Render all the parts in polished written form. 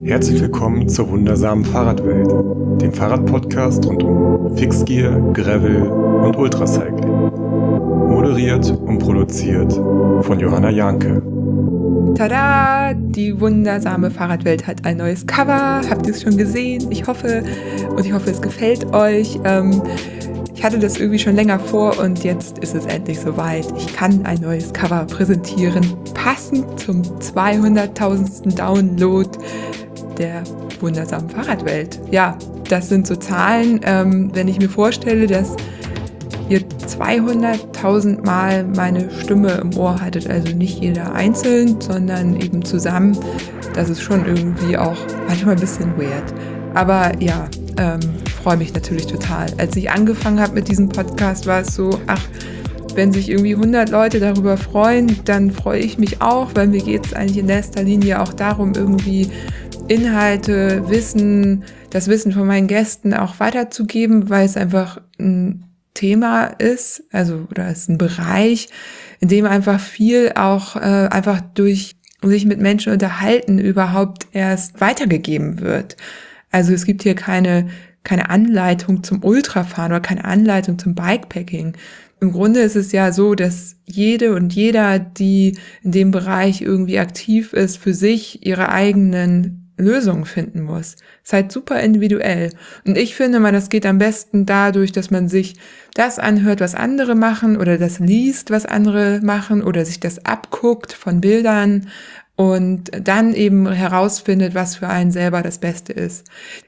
Herzlich willkommen zur wundersamen Fahrradwelt, dem Fahrradpodcast rund um Fixgear, Gravel und Ultracycling. Moderiert und produziert von Johanna Janke. Tada! Die wundersame Fahrradwelt hat ein neues Cover. Habt ihr es schon gesehen? Ich hoffe, es gefällt euch. Ich hatte das irgendwie schon länger vor und jetzt ist es endlich soweit. Ich kann ein neues Cover präsentieren, passend zum 200.000. Download der wundersamen Fahrradwelt. Ja, das sind so Zahlen, wenn ich mir vorstelle, dass ihr 200.000 Mal meine Stimme im Ohr hattet, also nicht jeder einzeln, sondern eben zusammen. Das ist schon irgendwie auch manchmal ein bisschen weird. Aber ja, freue mich natürlich total. Als ich angefangen habe mit diesem Podcast, war es so, wenn sich irgendwie 100 Leute darüber freuen, dann freue ich mich auch, weil mir geht es eigentlich in erster Linie auch darum, irgendwie Inhalte, das Wissen von meinen Gästen auch weiterzugeben, weil es einfach ein Thema ist, oder es ist ein Bereich, in dem einfach viel auch einfach durch sich mit Menschen unterhalten überhaupt erst weitergegeben wird. Also es gibt hier keine Anleitung zum Ultrafahren oder keine Anleitung zum Bikepacking. Im Grunde ist es ja so, dass jede und jeder, die in dem Bereich irgendwie aktiv ist, für sich ihre eigenen Lösungen finden muss. Ist halt super individuell. Und ich finde mal, das geht am besten dadurch, dass man sich das anhört, was andere machen oder das liest, was andere machen oder sich das abguckt von Bildern und dann eben herausfindet, was für einen selber das Beste ist.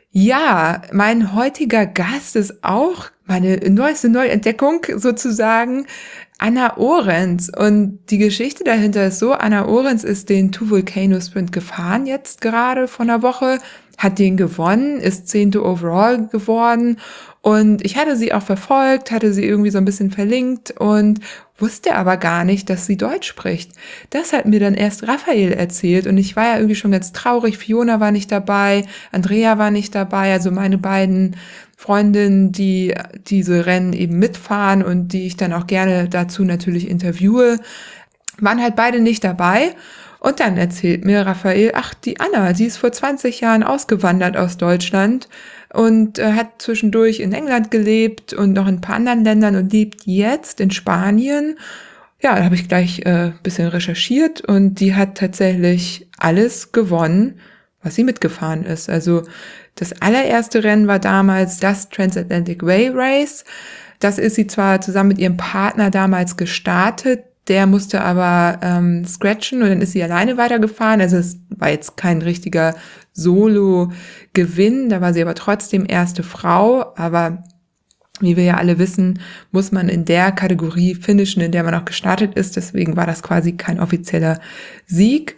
Ja, mein heutiger Gast ist auch meine neueste Neuentdeckung sozusagen, Anna Orenz. Und die Geschichte dahinter ist so, Anna Orenz ist den Two Volcano Sprint gefahren jetzt gerade vor einer Woche, hat den gewonnen, ist 10. Overall geworden und ich hatte sie auch verfolgt, hatte sie irgendwie so ein bisschen verlinkt und wusste aber gar nicht, dass sie Deutsch spricht. Das hat mir dann erst Raphael erzählt und ich war ja irgendwie schon ganz traurig. Fiona war nicht dabei, Andrea war nicht dabei, also meine beiden Freundinnen, die diese Rennen eben mitfahren und die ich dann auch gerne dazu natürlich interviewe, waren halt beide nicht dabei. Und dann erzählt mir Raphael, die Anna, sie ist vor 20 Jahren ausgewandert aus Deutschland und hat zwischendurch in England gelebt und noch in ein paar anderen Ländern und lebt jetzt in Spanien. Ja, da habe ich gleich bisschen recherchiert und die hat tatsächlich alles gewonnen, was sie mitgefahren ist. Also das allererste Rennen war damals das Transatlantic Way Race. Das ist sie zwar zusammen mit ihrem Partner damals gestartet, der musste aber scratchen und dann ist sie alleine weitergefahren. Also es war jetzt kein richtiger Solo-Gewinn, da war sie aber trotzdem erste Frau. Aber wie wir ja alle wissen, muss man in der Kategorie finishen, in der man auch gestartet ist. Deswegen war das quasi kein offizieller Sieg.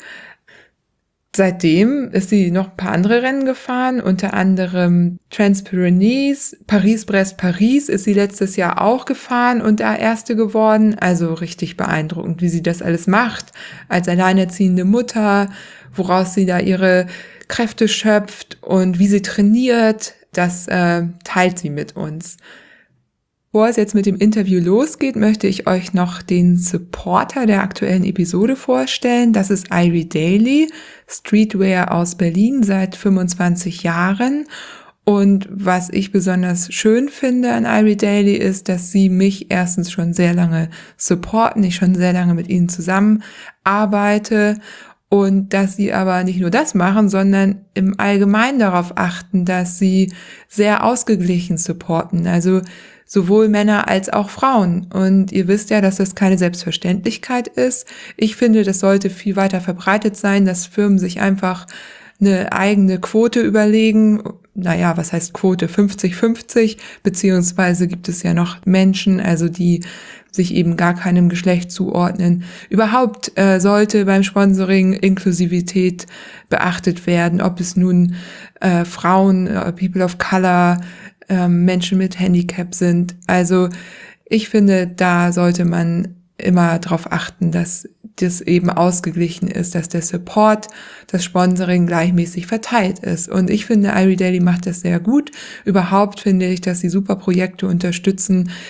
Seitdem ist sie noch ein paar andere Rennen gefahren, unter anderem Trans-Pyrenees, Paris-Brest-Paris ist sie letztes Jahr auch gefahren und da Erste geworden. Also richtig beeindruckend, wie sie das alles macht, als alleinerziehende Mutter, woraus sie da ihre Kräfte schöpft und wie sie trainiert, das teilt sie mit uns. Bevor es jetzt mit dem Interview losgeht, möchte ich euch noch den Supporter der aktuellen Episode vorstellen. Das ist Irie Daily, Streetwear aus Berlin seit 25 Jahren. Und was ich besonders schön finde an Irie Daily ist, dass sie mich erstens schon sehr lange supporten, ich schon sehr lange mit ihnen zusammenarbeite und dass sie aber nicht nur das machen, sondern im Allgemeinen darauf achten, dass sie sehr ausgeglichen supporten. Also sowohl Männer als auch Frauen. Und ihr wisst ja, dass das keine Selbstverständlichkeit ist. Ich finde, das sollte viel weiter verbreitet sein, dass Firmen sich einfach eine eigene Quote überlegen. Naja, was heißt Quote? 50-50, beziehungsweise gibt es ja noch Menschen, also die sich eben gar keinem Geschlecht zuordnen. Überhaupt sollte beim Sponsoring Inklusivität beachtet werden, ob es nun Frauen, People of Color, Menschen mit Handicap sind. Also ich finde, da sollte man immer darauf achten, dass das eben ausgeglichen ist, dass der Support, das Sponsoring gleichmäßig verteilt ist. Und ich finde, Irie Daily macht das sehr gut. Überhaupt finde ich, dass sie super Projekte unterstützen,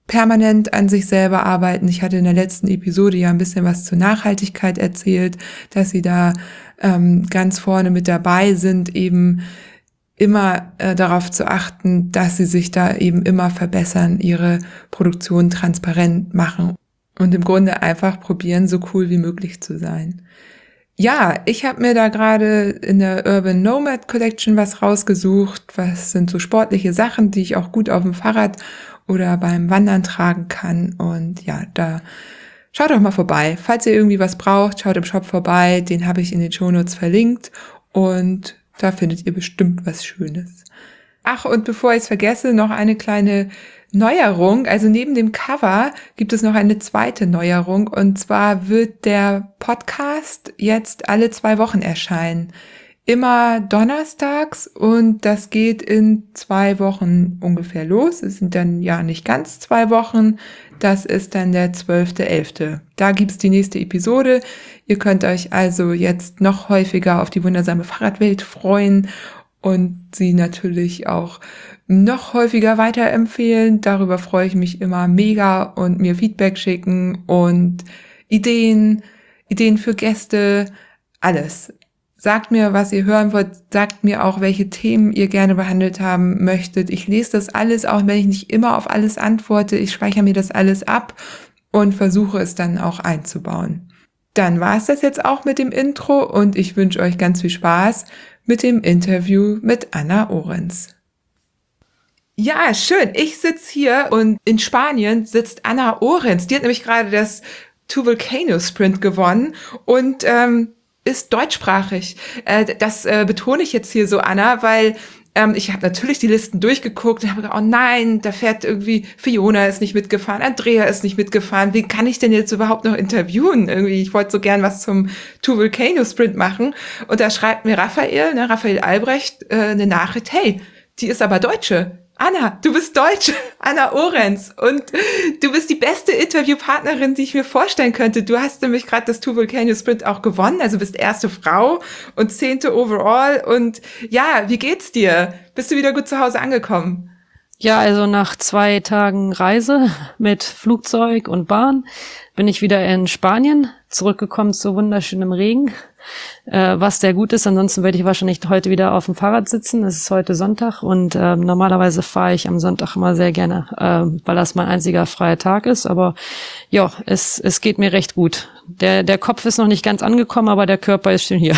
permanent an sich selber arbeiten. Ich hatte in der letzten Episode ja ein bisschen was zur Nachhaltigkeit erzählt, dass sie da ganz vorne mit dabei sind, eben immer darauf zu achten, dass sie sich da eben immer verbessern, ihre Produktion transparent machen und im Grunde einfach probieren, so cool wie möglich zu sein. Ja, ich habe mir da gerade in der Urban Nomad Collection was rausgesucht. Was sind so sportliche Sachen, die ich auch gut auf dem Fahrrad oder beim Wandern tragen kann. Und ja, da schaut doch mal vorbei. Falls ihr irgendwie was braucht, schaut im Shop vorbei. Den habe ich in den Shownotes verlinkt. Und da findet ihr bestimmt was Schönes. Ach, und bevor ich es vergesse, noch eine kleine Neuerung. Also neben dem Cover gibt es noch eine zweite Neuerung. Und zwar wird der Podcast jetzt alle 2 Wochen erscheinen. Immer donnerstags und das geht in 2 Wochen ungefähr los. Es sind dann ja nicht ganz 2 Wochen. Das ist dann der 12.11. Da gibt's die nächste Episode. Ihr könnt euch also jetzt noch häufiger auf die wundersame Fahrradwelt freuen und sie natürlich auch noch häufiger weiterempfehlen. Darüber freue ich mich immer mega und mir Feedback schicken und Ideen für Gäste, alles. Sagt mir, was ihr hören wollt, sagt mir auch, welche Themen ihr gerne behandelt haben möchtet. Ich lese das alles, auch wenn ich nicht immer auf alles antworte. Ich speichere mir das alles ab und versuche es dann auch einzubauen. Dann war es das jetzt auch mit dem Intro und ich wünsche euch ganz viel Spaß mit dem Interview mit Anna Orenz. Ja, schön. Ich sitze hier und in Spanien sitzt Anna Orenz. Die hat nämlich gerade das Two Volcano Sprint gewonnen und ist deutschsprachig. Das betone ich jetzt hier so, Anna, weil ich habe natürlich die Listen durchgeguckt und habe gedacht, oh nein, da fährt irgendwie Fiona ist nicht mitgefahren, Andrea ist nicht mitgefahren. Wie kann ich denn jetzt überhaupt noch interviewen? Irgendwie, ich wollte so gern was zum Two Volcano Sprint machen. Und da schreibt mir Raphael Albrecht, eine Nachricht, hey, die ist aber Deutsche. Anna, du bist Deutsche, Anna Orenz, und du bist die beste Interviewpartnerin, die ich mir vorstellen könnte. Du hast nämlich gerade das Two Volcano Sprint auch gewonnen, also bist erste Frau und 10. overall. Und ja, wie geht's dir? Bist du wieder gut zu Hause angekommen? Ja, also nach 2 Tagen Reise mit Flugzeug und Bahn bin ich wieder in Spanien, zurückgekommen zu wunderschönem Regen, was sehr gut ist. Ansonsten werde ich wahrscheinlich heute wieder auf dem Fahrrad sitzen. Es ist heute Sonntag und normalerweise fahre ich am Sonntag immer sehr gerne, weil das mein einziger freier Tag ist. Aber ja, es geht mir recht gut. Der Kopf ist noch nicht ganz angekommen, aber der Körper ist schon hier.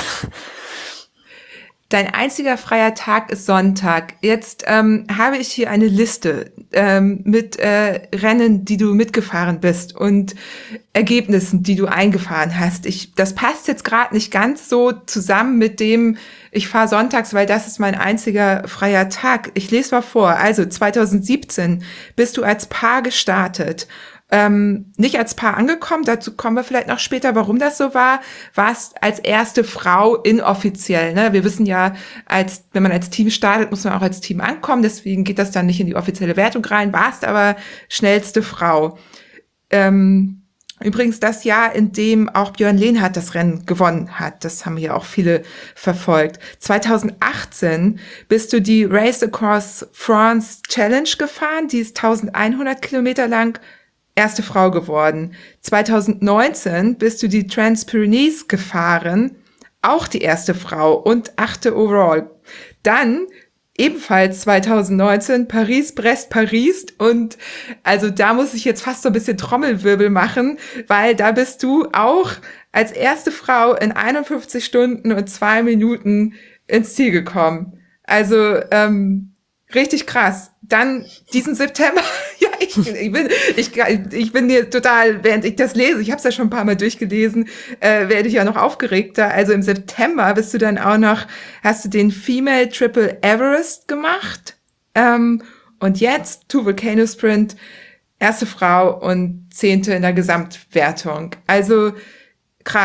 Dein einziger freier Tag ist Sonntag. Jetzt habe ich hier eine Liste mit Rennen, die du mitgefahren bist und Ergebnissen, die du eingefahren hast. Das passt jetzt gerade nicht ganz so zusammen mit dem, ich fahre sonntags, weil das ist mein einziger freier Tag. Ich lese mal vor. Also 2017 bist du als Paar gestartet. Nicht als Paar angekommen, dazu kommen wir vielleicht noch später, warum das so war, warst als erste Frau inoffiziell. Ne? Wir wissen ja, wenn man als Team startet, muss man auch als Team ankommen, deswegen geht das dann nicht in die offizielle Wertung rein, warst aber schnellste Frau. Übrigens das Jahr, in dem auch Björn Lehnhardt das Rennen gewonnen hat, das haben ja auch viele verfolgt. 2018 bist du die Race Across France Challenge gefahren, die ist 1100 Kilometer lang, erste Frau geworden. 2019 bist du die Trans-Pyrenees gefahren, auch die erste Frau und 8. overall. Dann ebenfalls 2019 Paris-Brest-Paris und also da muss ich jetzt fast so ein bisschen Trommelwirbel machen, weil da bist du auch als erste Frau in 51 Stunden und 2 Minuten ins Ziel gekommen. Also richtig krass. Dann diesen September, ja, ich bin hier total, während ich das lese, ich habe es ja schon ein paar Mal durchgelesen, werde ich ja noch aufgeregter. Also im September bist du dann auch noch, hast du den Female Triple Everest gemacht und jetzt Two Volcano Sprint, erste Frau und 10. in der Gesamtwertung. Also krass.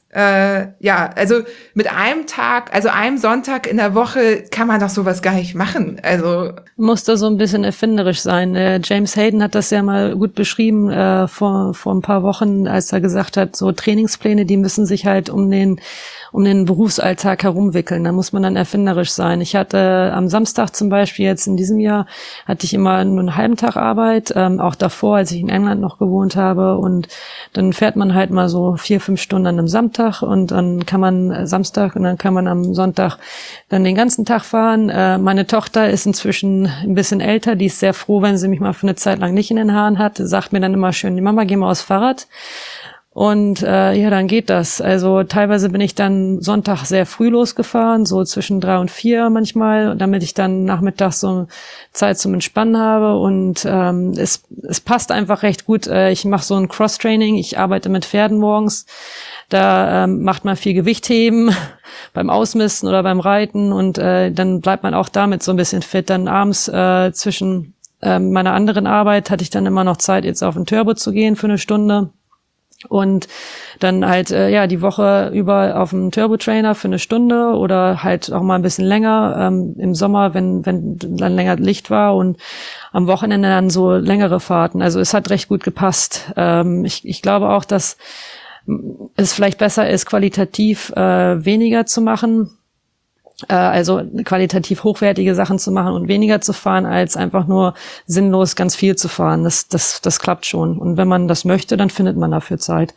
Ja, also mit einem Tag, also einem Sonntag in der Woche kann man doch sowas gar nicht machen. Also Muss da so ein bisschen erfinderisch sein. James Hayden hat das ja mal gut beschrieben vor ein paar Wochen, als er gesagt hat, so Trainingspläne, die müssen sich halt um den Berufsalltag herumwickeln. Da muss man dann erfinderisch sein. Ich hatte am Samstag zum Beispiel jetzt in diesem Jahr, hatte ich immer nur einen halben Tag Arbeit, auch davor, als ich in England noch gewohnt habe. Und dann fährt man halt mal so 4-5 Stunden an einem Samstag und dann kann man Samstag und dann kann man am Sonntag dann den ganzen Tag fahren. Meine Tochter ist inzwischen ein bisschen älter, die ist sehr froh, wenn sie mich mal für eine Zeit lang nicht in den Haaren hat. Sagt mir dann immer schön, die Mama, geh mal aufs Fahrrad. Und ja, dann geht das. Also teilweise bin ich dann Sonntag sehr früh losgefahren, so zwischen 3 und 4 manchmal, damit ich dann nachmittags so Zeit zum Entspannen habe. Und es passt einfach recht gut. Ich mache so ein Cross-Training. Ich arbeite mit Pferden morgens. Da macht man viel Gewichtheben beim Ausmisten oder beim Reiten. Und dann bleibt man auch damit so ein bisschen fit. Dann abends zwischen meiner anderen Arbeit hatte ich dann immer noch Zeit, jetzt auf den Turbo zu gehen für eine Stunde. Und dann halt, ja, die Woche über auf dem Turbo-Trainer für eine Stunde oder halt auch mal ein bisschen länger im Sommer, wenn dann länger Licht war und am Wochenende dann so längere Fahrten. Also es hat recht gut gepasst. Ich glaube auch, dass es vielleicht besser ist, qualitativ weniger zu machen, also qualitativ hochwertige Sachen zu machen und weniger zu fahren, als einfach nur sinnlos ganz viel zu fahren. Das klappt schon. Und wenn man das möchte, dann findet man dafür Zeit.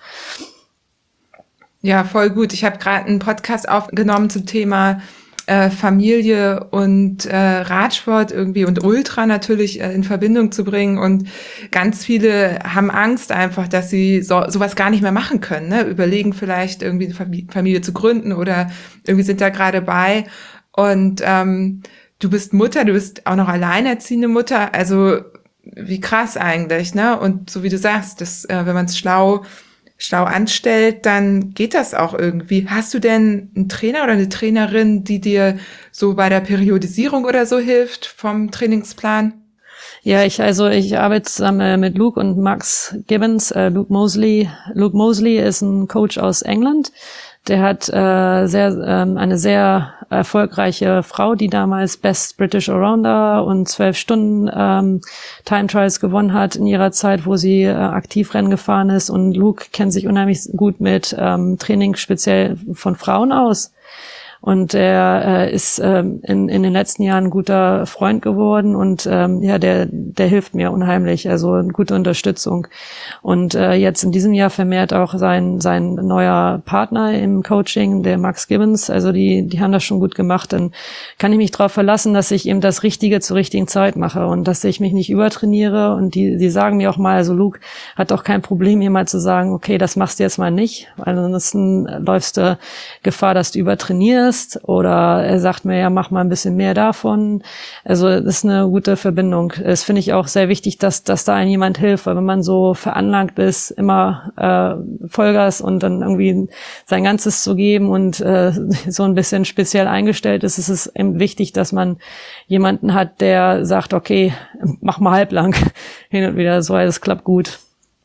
ja, voll gut. Ich habe gerade einen Podcast aufgenommen zum Thema Familie und Radsport irgendwie und Ultra natürlich in Verbindung zu bringen. Und ganz viele haben Angst einfach, dass sie sowas gar nicht mehr machen können. Ne? Überlegen vielleicht irgendwie eine Familie zu gründen oder irgendwie sind da gerade bei. Und du bist Mutter, du bist auch noch alleinerziehende Mutter. Also wie krass eigentlich, ne? Und so wie du sagst, wenn man es schlau anstellt, dann geht das auch irgendwie. Hast du denn einen Trainer oder eine Trainerin, die dir so bei der Periodisierung oder so hilft vom Trainingsplan? Ja, ich arbeite zusammen mit Luke und Max Gibbons. Luke Mosley ist ein Coach aus England. Der hat eine sehr erfolgreiche Frau, die damals Best British Allrounder und 12 Stunden Time Trials gewonnen hat in ihrer Zeit, wo sie aktiv Rennen gefahren ist. Und Luke kennt sich unheimlich gut mit Training speziell von Frauen aus. Und er ist in den letzten Jahren ein guter Freund geworden und ja, der hilft mir unheimlich, also eine gute Unterstützung. Und jetzt in diesem Jahr vermehrt auch sein neuer Partner im Coaching, der Max Gibbons. Also die haben das schon gut gemacht. Dann kann ich mich darauf verlassen, dass ich eben das Richtige zur richtigen Zeit mache und dass ich mich nicht übertrainiere. Und die sagen mir auch mal, also Luke hat auch kein Problem, mir mal zu sagen, okay, das machst du jetzt mal nicht, weil ansonsten läufst du Gefahr, dass du übertrainierst. Oder er sagt mir, ja, mach mal ein bisschen mehr davon. Also das ist eine gute Verbindung. Das finde ich auch sehr wichtig, dass da einem jemand hilft, weil wenn man so veranlagt ist, immer Vollgas und dann irgendwie sein Ganzes zu geben und so ein bisschen speziell eingestellt ist, ist es eben wichtig, dass man jemanden hat, der sagt, okay, mach mal halblang hin und wieder so, es klappt gut.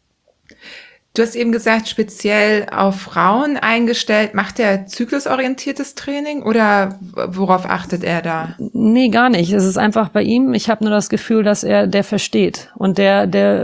Du hast eben gesagt, speziell auf Frauen eingestellt. Macht er zyklusorientiertes Training oder worauf achtet er da? Nee, gar nicht. Es ist einfach bei ihm. Ich habe nur das Gefühl, dass der versteht und der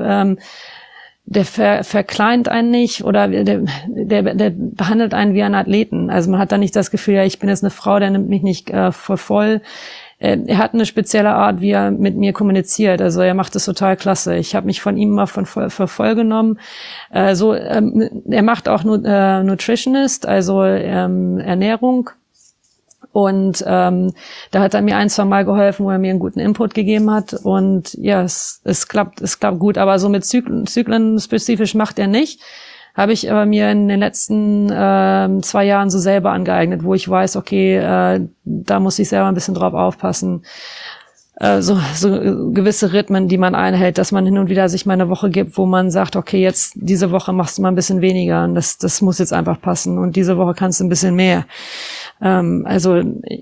verkleint einen nicht oder der behandelt einen wie einen Athleten. Also man hat da nicht das Gefühl, ja, ich bin jetzt eine Frau, der nimmt mich nicht voll. Er hat eine spezielle Art, wie er mit mir kommuniziert. Also er macht es total klasse. Ich habe mich von ihm mal für voll genommen. Er macht auch Nutritionist, also Ernährung. Und da hat er mir 1-2 Mal geholfen, wo er mir einen guten Input gegeben hat. Und ja, es klappt gut. Aber so mit Zyklen spezifisch macht er nicht. Habe ich aber mir in den letzten 2 Jahren so selber angeeignet, wo ich weiß, okay, da muss ich selber ein bisschen drauf aufpassen. so gewisse Rhythmen, die man einhält, dass man hin und wieder sich mal eine Woche gibt, wo man sagt, okay, jetzt diese Woche machst du mal ein bisschen weniger und das muss jetzt einfach passen und diese Woche kannst du ein bisschen mehr. Da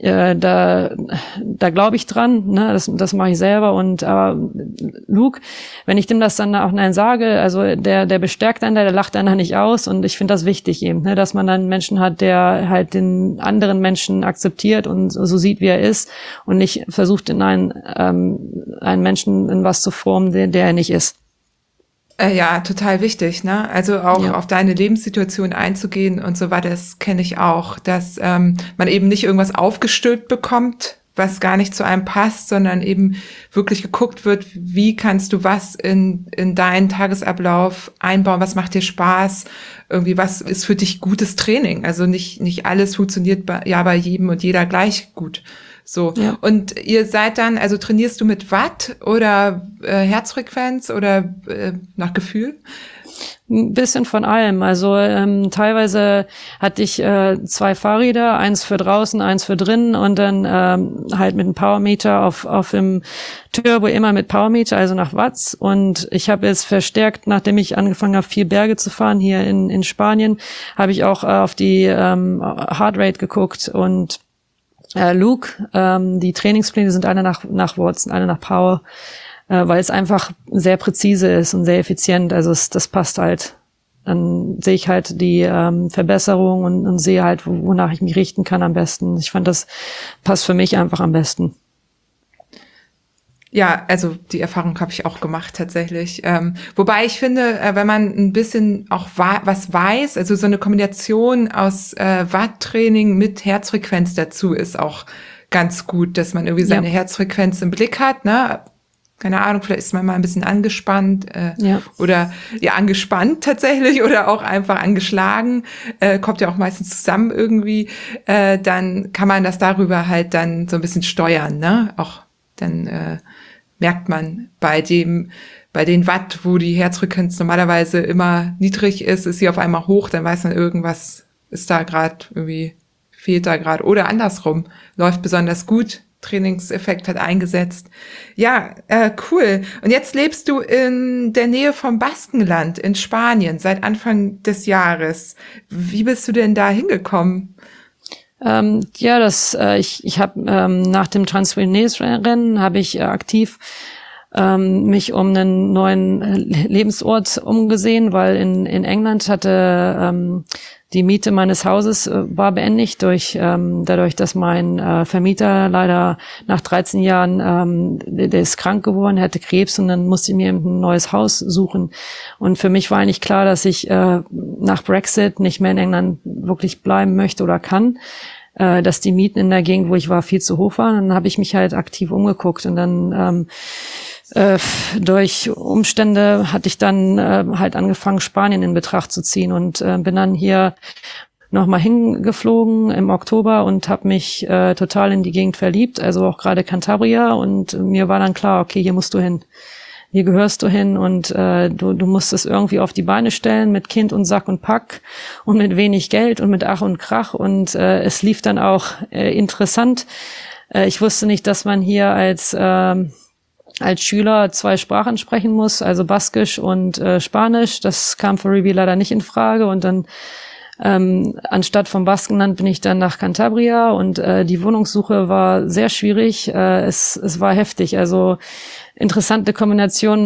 glaube ich dran, ne, das mache ich selber und Luke, wenn ich dem das dann auch sage, also der bestärkt einen, der lacht einen nicht aus und ich finde das wichtig eben, ne, dass man dann einen Menschen hat, der halt den anderen Menschen akzeptiert und so sieht, wie er ist und nicht versucht in einen Menschen in was zu formen, der er nicht ist. Ja, total wichtig, ne? Also auch auf deine Lebenssituation einzugehen und so weiter, das kenne ich auch, dass man eben nicht irgendwas aufgestülpt bekommt, was gar nicht zu einem passt, sondern eben wirklich geguckt wird, wie kannst du was in deinen Tagesablauf einbauen, was macht dir Spaß, irgendwie was ist für dich gutes Training. Also nicht alles funktioniert bei jedem und jeder gleich gut. So. Ja. Und ihr seid dann, also trainierst du mit Watt oder Herzfrequenz oder nach Gefühl? Ein bisschen von allem. Also teilweise hatte ich 2 Fahrräder, eins für draußen, eins für drinnen und dann halt mit einem Powermeter auf dem Turbo immer mit Powermeter, also nach Watts. Und ich habe jetzt verstärkt, nachdem ich angefangen habe, 4 Berge zu fahren hier in Spanien, habe ich auch auf die Heartrate geguckt und Luke, die Trainingspläne sind alle nach Watts, alle nach Power, weil es einfach sehr präzise ist und sehr effizient. Also das passt halt. Dann sehe ich halt die Verbesserung und sehe halt, wonach ich mich richten kann am besten. Ich fand, das passt für mich einfach am besten. Ja, also die Erfahrung habe ich auch gemacht tatsächlich. Wobei ich finde, wenn man ein bisschen auch was weiß, also so eine Kombination aus Watttraining mit Herzfrequenz dazu ist auch ganz gut, dass man irgendwie seine Herzfrequenz im Blick hat, ne? Keine Ahnung, vielleicht ist man mal ein bisschen angespannt oder angespannt tatsächlich oder auch einfach angeschlagen, kommt ja auch meistens zusammen irgendwie, dann kann man das darüber halt dann so ein bisschen steuern, ne? Auch dann merkt man bei den Watt, wo die Herzfrequenz normalerweise immer niedrig ist sie auf einmal hoch, dann weiß man, irgendwas ist da gerade irgendwie, fehlt da gerade oder andersrum, läuft besonders gut. Trainingseffekt hat eingesetzt. Ja, cool. Und jetzt lebst du in der Nähe vom Baskenland in Spanien seit Anfang des Jahres. Wie bist du denn da hingekommen? Ich habe nach dem Transpyrenees-Rennen habe ich aktiv mich um einen neuen Lebensort umgesehen, weil in England hatte die Miete meines Hauses war beendigt dadurch, dass mein Vermieter leider nach 13 Jahren, der ist krank geworden, hatte Krebs und dann musste ich mir ein neues Haus suchen. Und für mich war eigentlich klar, dass ich nach Brexit nicht mehr in England wirklich bleiben möchte oder kann, dass die Mieten in der Gegend, wo ich war, viel zu hoch waren. Dann habe ich mich halt aktiv umgeguckt und dann durch Umstände hatte ich dann halt angefangen, Spanien in Betracht zu ziehen und bin dann hier nochmal hingeflogen im Oktober und habe mich total in die Gegend verliebt, also auch gerade Cantabria und mir war dann klar, okay, hier musst du hin. Hier gehörst du hin und du musst es irgendwie auf die Beine stellen mit Kind und Sack und Pack und mit wenig Geld und mit Ach und Krach und es lief dann auch interessant. Ich wusste nicht, dass man hier als Schüler 2 Sprachen sprechen muss, also Baskisch und Spanisch. Das kam für Ruby leider nicht in Frage. Und dann anstatt vom Baskenland bin ich dann nach Cantabria und die Wohnungssuche war sehr schwierig. Es war heftig. Also interessante Kombination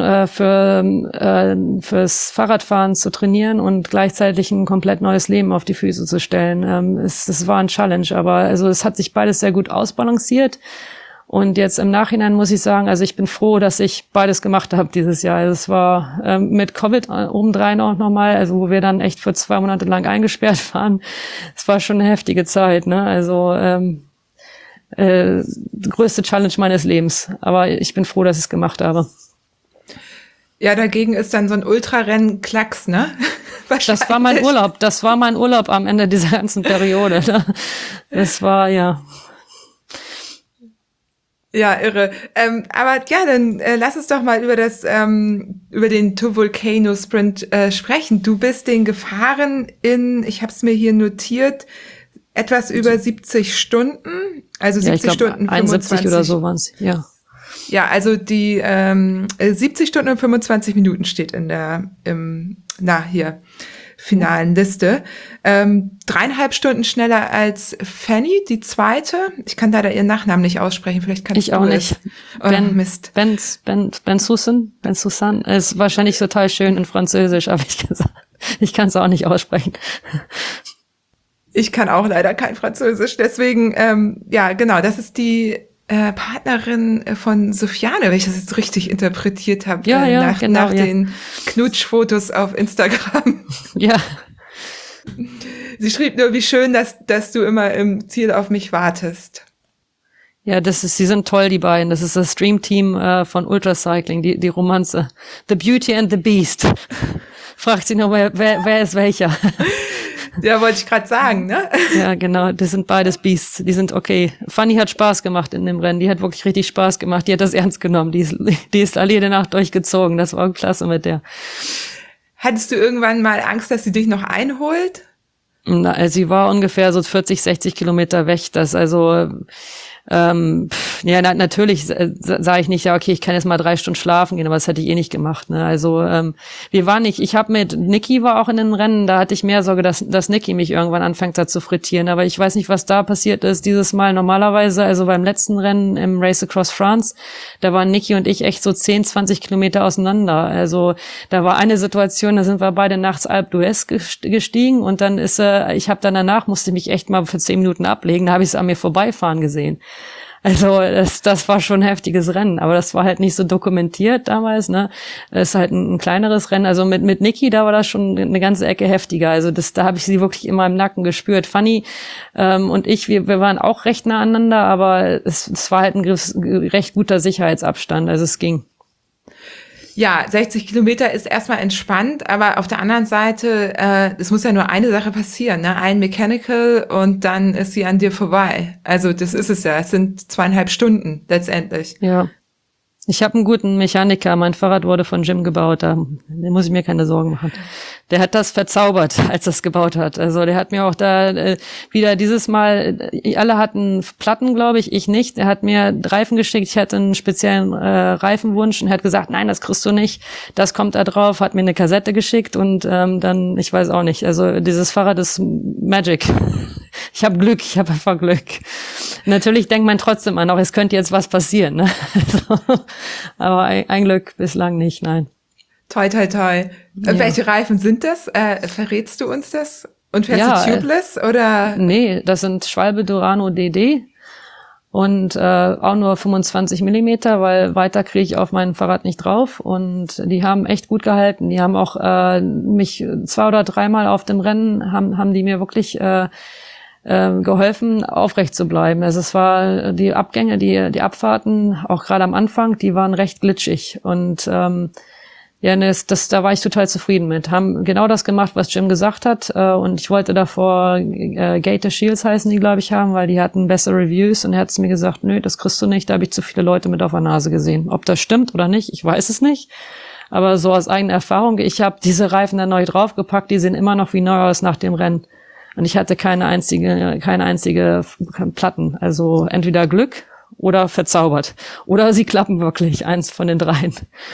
fürs Fahrradfahren zu trainieren und gleichzeitig ein komplett neues Leben auf die Füße zu stellen. Es war ein Challenge, aber also es hat sich beides sehr gut ausbalanciert. Und jetzt im Nachhinein muss ich sagen, also ich bin froh, dass ich beides gemacht habe dieses Jahr. Also es war mit Covid obendrein auch nochmal, also wo wir dann echt für 2 Monate lang eingesperrt waren. Es war schon eine heftige Zeit, ne? Also die größte Challenge meines Lebens. Aber ich bin froh, dass ich es gemacht habe. Ja, dagegen ist dann so ein Ultrarennen Klacks, ne? Das war mein Urlaub. Das war mein Urlaub am Ende dieser ganzen Periode. Ne? Das war, ja. Ja, irre. Aber ja, dann lass uns doch mal über den Tour Volcano Sprint sprechen. Du bist den gefahren ich habe es mir hier notiert, etwas über 70 Stunden, also 70 Stunden 71 oder so waren's, ja. Ja, also die 70 Stunden und 25 Minuten steht in der finalen Liste. 3,5 Stunden schneller als Fanny, die zweite. Ich kann leider ihren Nachnamen nicht aussprechen, vielleicht kannst Ich du auch es. nicht. Oh, Mist. Ben Susan ist wahrscheinlich total schön in Französisch, aber ich kann es auch nicht aussprechen. Ich kann auch leider kein Französisch, deswegen, ja, genau, das ist die Partnerin von Sofiane, wenn ich das jetzt richtig interpretiert habe, nach den Knutschfotos auf Instagram. Ja. Sie schrieb nur, wie schön, dass du immer im Ziel auf mich wartest. Ja, sie sind toll, die beiden. Das ist das Streamteam von Ultracycling, die Romanze. The Beauty and the Beast. Fragt sie noch, wer ist welcher? Ja, wollte ich gerade sagen, ne? Ja, genau, das sind beides Beasts. Die sind okay. Fanny hat Spaß gemacht in dem Rennen. Die hat wirklich richtig Spaß gemacht. Die hat das ernst genommen. Die ist alle jede Nacht durchgezogen. Das war klasse mit der. Hattest du irgendwann mal Angst, dass sie dich noch einholt? Na, sie war ungefähr so 40, 60 Kilometer weg. Das also natürlich sage ich nicht, ja, okay, ich kann jetzt mal 3 Stunden schlafen gehen, aber das hätte ich eh nicht gemacht. Ne? Also ich habe mit Niki war auch in den Rennen, da hatte ich mehr Sorge, dass Niki mich irgendwann anfängt da zu frittieren, aber ich weiß nicht, was da passiert ist dieses Mal. Normalerweise, also beim letzten Rennen im Race Across France, da waren Niki und ich echt so 10, 20 Kilometer auseinander. Also da war eine Situation, da sind wir beide nachts Alpe d'Huez gestiegen und dann ich habe dann danach, musste mich echt mal für 10 Minuten ablegen, da habe ich es an mir vorbeifahren gesehen. Also das war schon ein heftiges Rennen, aber das war halt nicht so dokumentiert damals, ne? Das ist halt ein kleineres Rennen. Also mit Niki, da war das schon eine ganze Ecke heftiger. Also da habe ich sie wirklich immer im Nacken gespürt. Fanny und ich, wir waren auch recht nah aneinander, aber es war halt ein recht guter Sicherheitsabstand. Also es ging. Ja, 60 Kilometer ist erstmal entspannt, aber auf der anderen Seite, es muss ja nur eine Sache passieren, ne? Ein Mechanical und dann ist sie an dir vorbei. Also das ist es ja, es sind 2,5 Stunden letztendlich. Ja. Ich habe einen guten Mechaniker, mein Fahrrad wurde von Jim gebaut, da muss ich mir keine Sorgen machen. Der hat das verzaubert, als er es gebaut hat. Also der hat mir auch da wieder dieses Mal, alle hatten Platten, glaube ich nicht. Er hat mir Reifen geschickt, ich hatte einen speziellen Reifenwunsch und er hat gesagt, nein, das kriegst du nicht, das kommt da drauf, hat mir eine Kassette geschickt und dann, ich weiß auch nicht, also dieses Fahrrad ist Magic. Ich habe Glück, ich habe einfach Glück. Natürlich denkt man trotzdem an, auch es könnte jetzt was passieren, ne? Also, aber ein Glück bislang nicht, nein. Toi, toi, toi. Ja. Welche Reifen sind das? Verrätst du uns das? Und fährst du tubeless oder? Nee, das sind Schwalbe Durano DD und auch nur 25 Millimeter, weil weiter kriege ich auf mein Fahrrad nicht drauf und die haben echt gut gehalten. Die haben auch mich 2 oder 3 Mal auf dem Rennen, haben die mir wirklich geholfen, aufrecht zu bleiben. Also es war die Abgänge, die Abfahrten, auch gerade am Anfang, die waren recht glitschig und da war ich total zufrieden mit. Haben genau das gemacht, was Jim gesagt hat und ich wollte davor Gator Shields heißen die, glaube ich, haben, weil die hatten bessere Reviews und er hat es mir gesagt, nö, das kriegst du nicht, da habe ich zu viele Leute mit auf der Nase gesehen. Ob das stimmt oder nicht, ich weiß es nicht. Aber so aus eigener Erfahrung, ich habe diese Reifen dann neu draufgepackt, die sehen immer noch wie neu aus nach dem Rennen. Und ich hatte keine einzige Platten. Also entweder Glück oder verzaubert. Oder sie klappen wirklich, eins von den 3.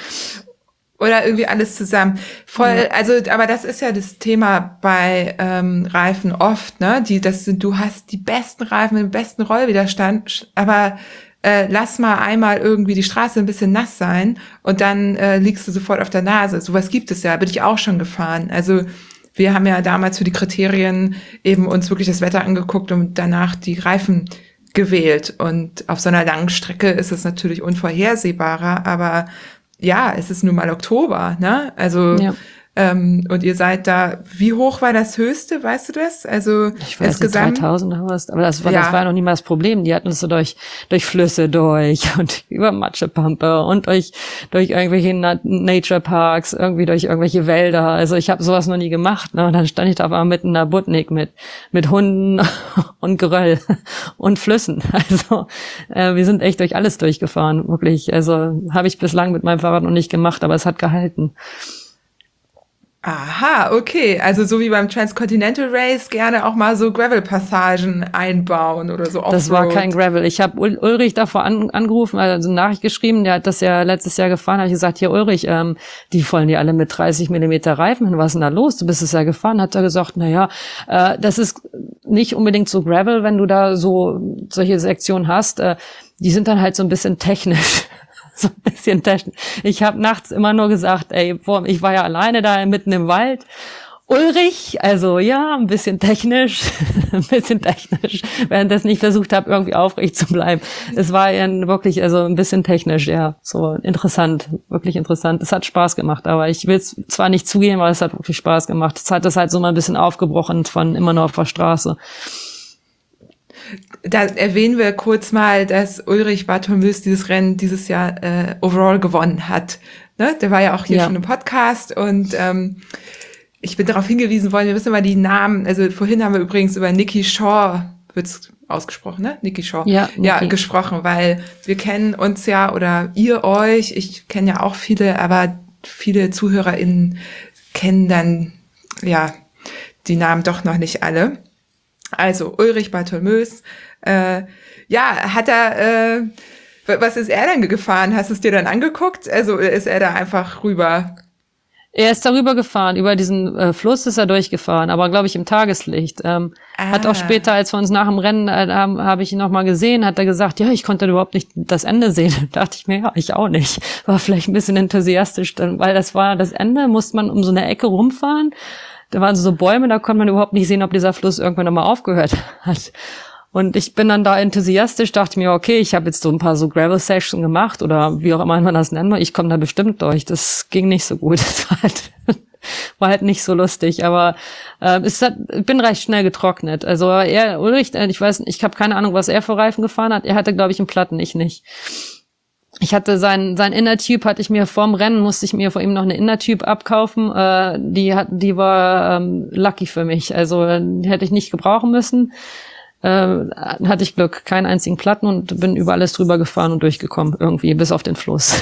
Oder irgendwie alles zusammen. Also, aber das ist ja das Thema bei Reifen oft, ne? Du hast die besten Reifen, den besten Rollwiderstand, aber lass mal einmal irgendwie die Straße ein bisschen nass sein und dann liegst du sofort auf der Nase. Sowas gibt es ja, bin ich auch schon gefahren. Also wir haben ja damals für die Kriterien eben uns wirklich das Wetter angeguckt und danach die Reifen gewählt. Und auf so einer langen Strecke ist es natürlich unvorhersehbarer, aber ja, es ist nun mal Oktober, ne? Also ja. Und ihr seid da, wie hoch war das höchste, weißt du das? Also ich weiß insgesamt nicht, 3000 oder was, aber das war noch nie mal das Problem. Die hatten es so durch Flüsse durch und über Matschepampe und durch irgendwelche Nature Parks, irgendwie durch irgendwelche Wälder. Also ich habe sowas noch nie gemacht. Ne? Und dann stand ich da auf einmal mitten in der Butnik mit Hunden und Geröll und Flüssen. Also wir sind echt durch alles durchgefahren, wirklich. Also habe ich bislang mit meinem Fahrrad noch nicht gemacht, aber es hat gehalten. Aha, okay. Also so wie beim Transcontinental Race gerne auch mal so Gravel-Passagen einbauen oder so Offroad. Das war kein Gravel. Ich habe Ulrich davor angerufen, also eine Nachricht geschrieben, der hat das ja letztes Jahr gefahren, habe ich gesagt, hier Ulrich, die wollen die alle mit 30 Millimeter Reifen hin, was ist denn da los? Du bist es ja gefahren. Hat er gesagt, das ist nicht unbedingt so Gravel, wenn du da so solche Sektionen hast. Die sind dann halt so ein bisschen technisch. So ein bisschen technisch. Ich habe nachts immer nur gesagt, ich war ja alleine da mitten im Wald. Ulrich, also ja, ein bisschen technisch, während ich nicht versucht habe, irgendwie aufrecht zu bleiben. Es war ja wirklich, also ein bisschen technisch, ja, so interessant, wirklich interessant. Es hat Spaß gemacht, aber ich will es zwar nicht zugeben, aber es hat wirklich Spaß gemacht. Es hat das halt so mal ein bisschen aufgebrochen von immer nur auf der Straße. Da erwähnen wir kurz mal, dass Ulrich Bartholmös dieses Rennen dieses Jahr overall gewonnen hat. Ne? Der war ja auch hier schon im Podcast und ich bin darauf hingewiesen worden, wir müssen mal die Namen, also vorhin haben wir übrigens über Nikki Shaw, wird's ausgesprochen, ne? Nikki Shaw. Ja, gesprochen, weil wir kennen uns ja, oder ihr euch, ich kenne ja auch viele, aber viele ZuhörerInnen kennen dann, ja, die Namen doch noch nicht alle. Also Ulrich Bartholmös, hat er, was ist er denn gefahren? Hast du es dir dann angeguckt? Also ist er da einfach rüber? Er ist darüber gefahren, über diesen Fluss ist er durchgefahren, aber glaube ich im Tageslicht. Hat auch später, als wir uns nach dem Rennen habe ich ihn noch mal gesehen, hat er gesagt, ja, ich konnte überhaupt nicht das Ende sehen. Da dachte ich mir, ja, ich auch nicht. War vielleicht ein bisschen enthusiastisch, weil das war das Ende, musste man um so eine Ecke rumfahren. Da waren so Bäume, da konnte man überhaupt nicht sehen, ob dieser Fluss irgendwann nochmal aufgehört hat. Und ich bin dann da enthusiastisch, dachte mir, okay, ich habe jetzt so ein paar so Gravel-Sessions gemacht oder wie auch immer man das nennen will. Ich komme da bestimmt durch. Das ging nicht so gut. Das war halt nicht so lustig, aber ich bin recht schnell getrocknet. Also Ulrich, ich habe keine Ahnung, was er für Reifen gefahren hat. Er hatte, glaube ich, einen Platten, ich nicht. Ich hatte sein Innertube hatte ich mir vorm Rennen, musste ich mir vor ihm noch eine Innertube abkaufen. Die war lucky für mich. Also die hätte ich nicht gebrauchen müssen. Hatte ich Glück, keinen einzigen Platten und bin über alles drüber gefahren und durchgekommen, irgendwie, bis auf den Fluss.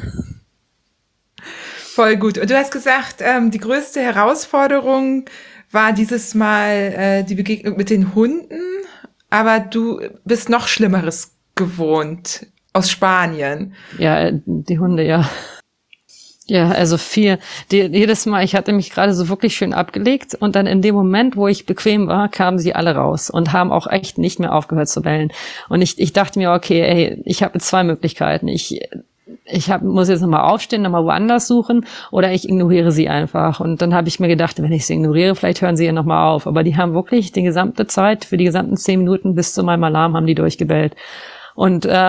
Voll gut. Und du hast gesagt, die größte Herausforderung war dieses Mal die Begegnung mit den Hunden, aber du bist noch Schlimmeres gewohnt aus Spanien. Ja, die Hunde, ja. Ja, also jedes Mal, ich hatte mich gerade so wirklich schön abgelegt und dann in dem Moment, wo ich bequem war, kamen sie alle raus und haben auch echt nicht mehr aufgehört zu bellen. Und ich dachte mir, okay, ich habe 2 Möglichkeiten. Ich muss jetzt nochmal aufstehen, nochmal woanders suchen oder ich ignoriere sie einfach. Und dann habe ich mir gedacht, wenn ich sie ignoriere, vielleicht hören sie ja nochmal auf. Aber die haben wirklich die gesamte Zeit, für die gesamten 10 Minuten bis zu meinem Alarm haben die durchgebellt. Und ich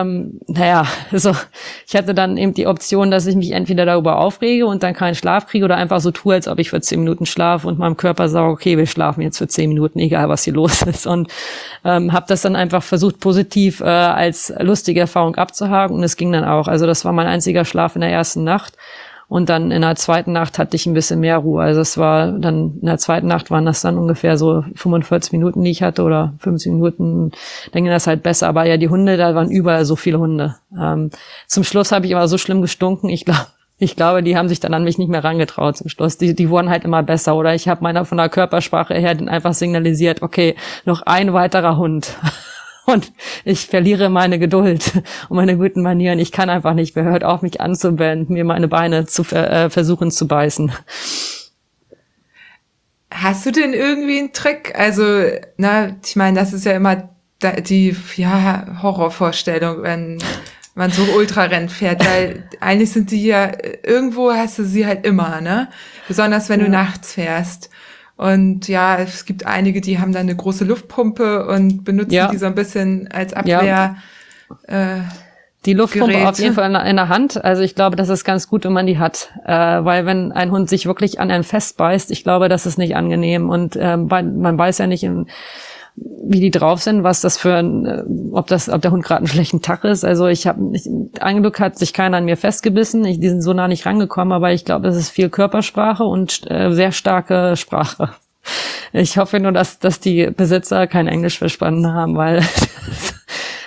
hatte dann eben die Option, dass ich mich entweder darüber aufrege und dann keinen Schlaf kriege oder einfach so tue, als ob ich für 10 Minuten schlafe und meinem Körper sage, okay, wir schlafen jetzt für 10 Minuten, egal was hier los ist. Und habe das dann einfach versucht, positiv als lustige Erfahrung abzuhaken und es ging dann auch. Also das war mein einziger Schlaf in der ersten Nacht. Und dann in der zweiten Nacht hatte ich ein bisschen mehr Ruhe. Also es war dann, in der zweiten Nacht waren das dann ungefähr so 45 Minuten, die ich hatte, oder 50 Minuten. Dann ging das halt besser. Aber ja, die Hunde, da waren überall so viele Hunde. Zum Schluss habe ich aber so schlimm gestunken. Ich glaube, die haben sich dann an mich nicht mehr rangetraut zum Schluss. Die wurden halt immer besser. Oder ich habe meiner von der Körpersprache her den einfach signalisiert, okay, noch ein weiterer Hund. Und ich verliere meine Geduld und meine guten Manieren. Ich kann einfach nicht mehr. Hört auf, mich anzubellen, mir meine Beine zu versuchen zu beißen. Hast du denn irgendwie einen Trick? Also, ich meine, das ist ja immer die Horrorvorstellung, wenn man so Ultrarennen fährt, weil eigentlich sind die ja, irgendwo hast du sie halt immer, ne? Besonders wenn du nachts fährst. Und ja, es gibt einige, die haben dann eine große Luftpumpe und benutzen die so ein bisschen als Abwehr. Die Luftpumpe Geräte. auf jeden Fall in der Hand. Also ich glaube, das ist ganz gut, wenn man die hat. Weil wenn ein Hund sich wirklich an einen festbeißt, ich glaube, das ist nicht angenehm. Und man weiß ja nicht, wie die drauf sind, was das für ob der Hund gerade einen schlechten Tag ist. Also ein Glück hat sich keiner an mir festgebissen. Die sind so nah nicht rangekommen, aber ich glaube, das ist viel Körpersprache und sehr starke Sprache. Ich hoffe nur, dass die Besitzer kein Englisch verstanden haben, weil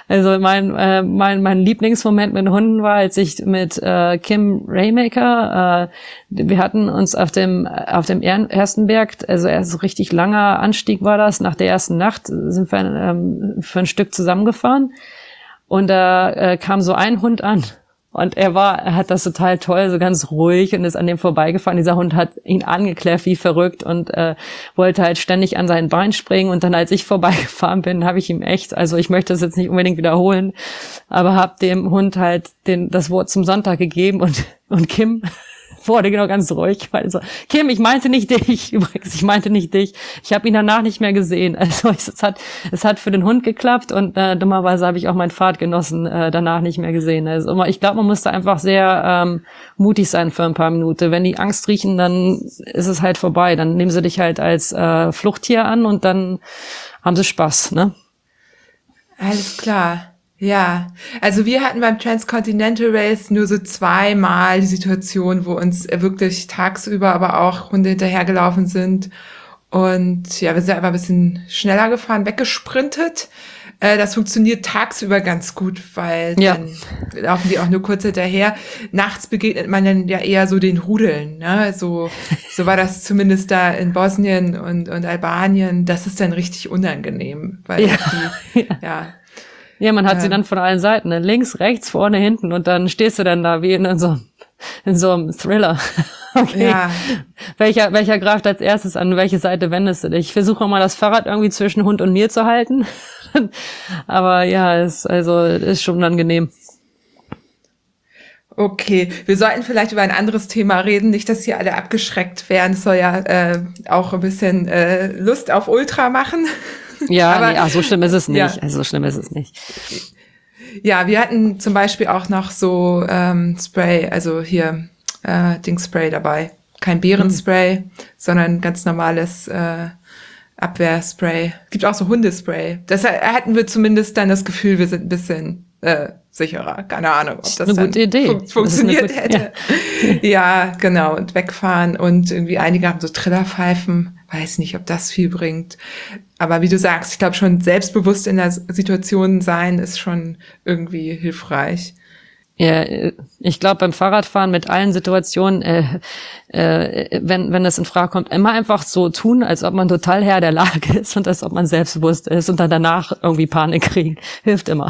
Also mein Lieblingsmoment mit Hunden war, als ich mit Kim Raymaker, wir hatten uns auf dem ersten Berg, also erst so richtig langer Anstieg war das, nach der ersten Nacht sind wir für ein Stück zusammengefahren und da kam so ein Hund an. Und er hat das total toll, so ganz ruhig und ist an dem vorbeigefahren. Dieser Hund hat ihn angekläfft wie verrückt und wollte halt ständig an sein Bein springen. Und dann, als ich vorbeigefahren bin, habe ich ihm echt, also ich möchte das jetzt nicht unbedingt wiederholen, aber habe dem Hund halt das Wort zum Sonntag gegeben und Kim wurde genau ganz ruhig, weil so, Kim, ich meinte nicht dich, übrigens, ich meinte nicht dich. Ich habe ihn danach nicht mehr gesehen. Also es hat für den Hund geklappt und dummerweise habe ich auch meinen Fahrtgenossen danach nicht mehr gesehen. Also ich glaube, man muss da einfach sehr mutig sein für ein paar Minuten. Wenn die Angst riechen, dann ist es halt vorbei. Dann nehmen sie dich halt als Fluchttier an und dann haben sie Spaß, ne? Alles klar. Ja, also wir hatten beim Transcontinental Race nur so zweimal die Situation, wo uns wirklich tagsüber aber auch Hunde hinterhergelaufen sind. Und ja, wir sind einfach ein bisschen schneller gefahren, weggesprintet. Das funktioniert tagsüber ganz gut, weil dann laufen die auch nur kurz hinterher. Nachts begegnet man dann ja eher so den Rudeln, ne? So war das zumindest da in Bosnien und Albanien. Das ist dann richtig unangenehm, weil Ja, man hat sie dann von allen Seiten, ne? Links, rechts, vorne, hinten und dann stehst du dann da wie in so einem Thriller. Okay. Ja. Welcher greift als erstes an? Welche Seite wendest du dich? Ich versuche mal das Fahrrad irgendwie zwischen Hund und mir zu halten. Aber ja, ist schon unangenehm. Okay, wir sollten vielleicht über ein anderes Thema reden, nicht, dass hier alle abgeschreckt werden. Es soll ja auch ein bisschen Lust auf Ultra machen. Ja, aber so schlimm ist es nicht. Ja. Also so schlimm ist es nicht. Ja, wir hatten zum Beispiel auch noch so Spray, also hier Dingspray dabei. Kein Bärenspray, sondern ganz normales Abwehrspray. Gibt auch so Hundespray. Das hatten wir zumindest dann das Gefühl, wir sind ein bisschen sicherer. Keine Ahnung, ob das eine gute Idee. Funktioniert hätte. Ja, genau. Und wegfahren. Und irgendwie einige haben so Trillerpfeifen. Weiß nicht, ob das viel bringt. Aber wie du sagst, ich glaube schon, selbstbewusst in der Situation sein ist schon irgendwie hilfreich. Ja, ich glaube beim Fahrradfahren mit allen Situationen, wenn das in Frage kommt, immer einfach so tun, als ob man total Herr der Lage ist und als ob man selbstbewusst ist und dann danach irgendwie Panik kriegen. Hilft immer.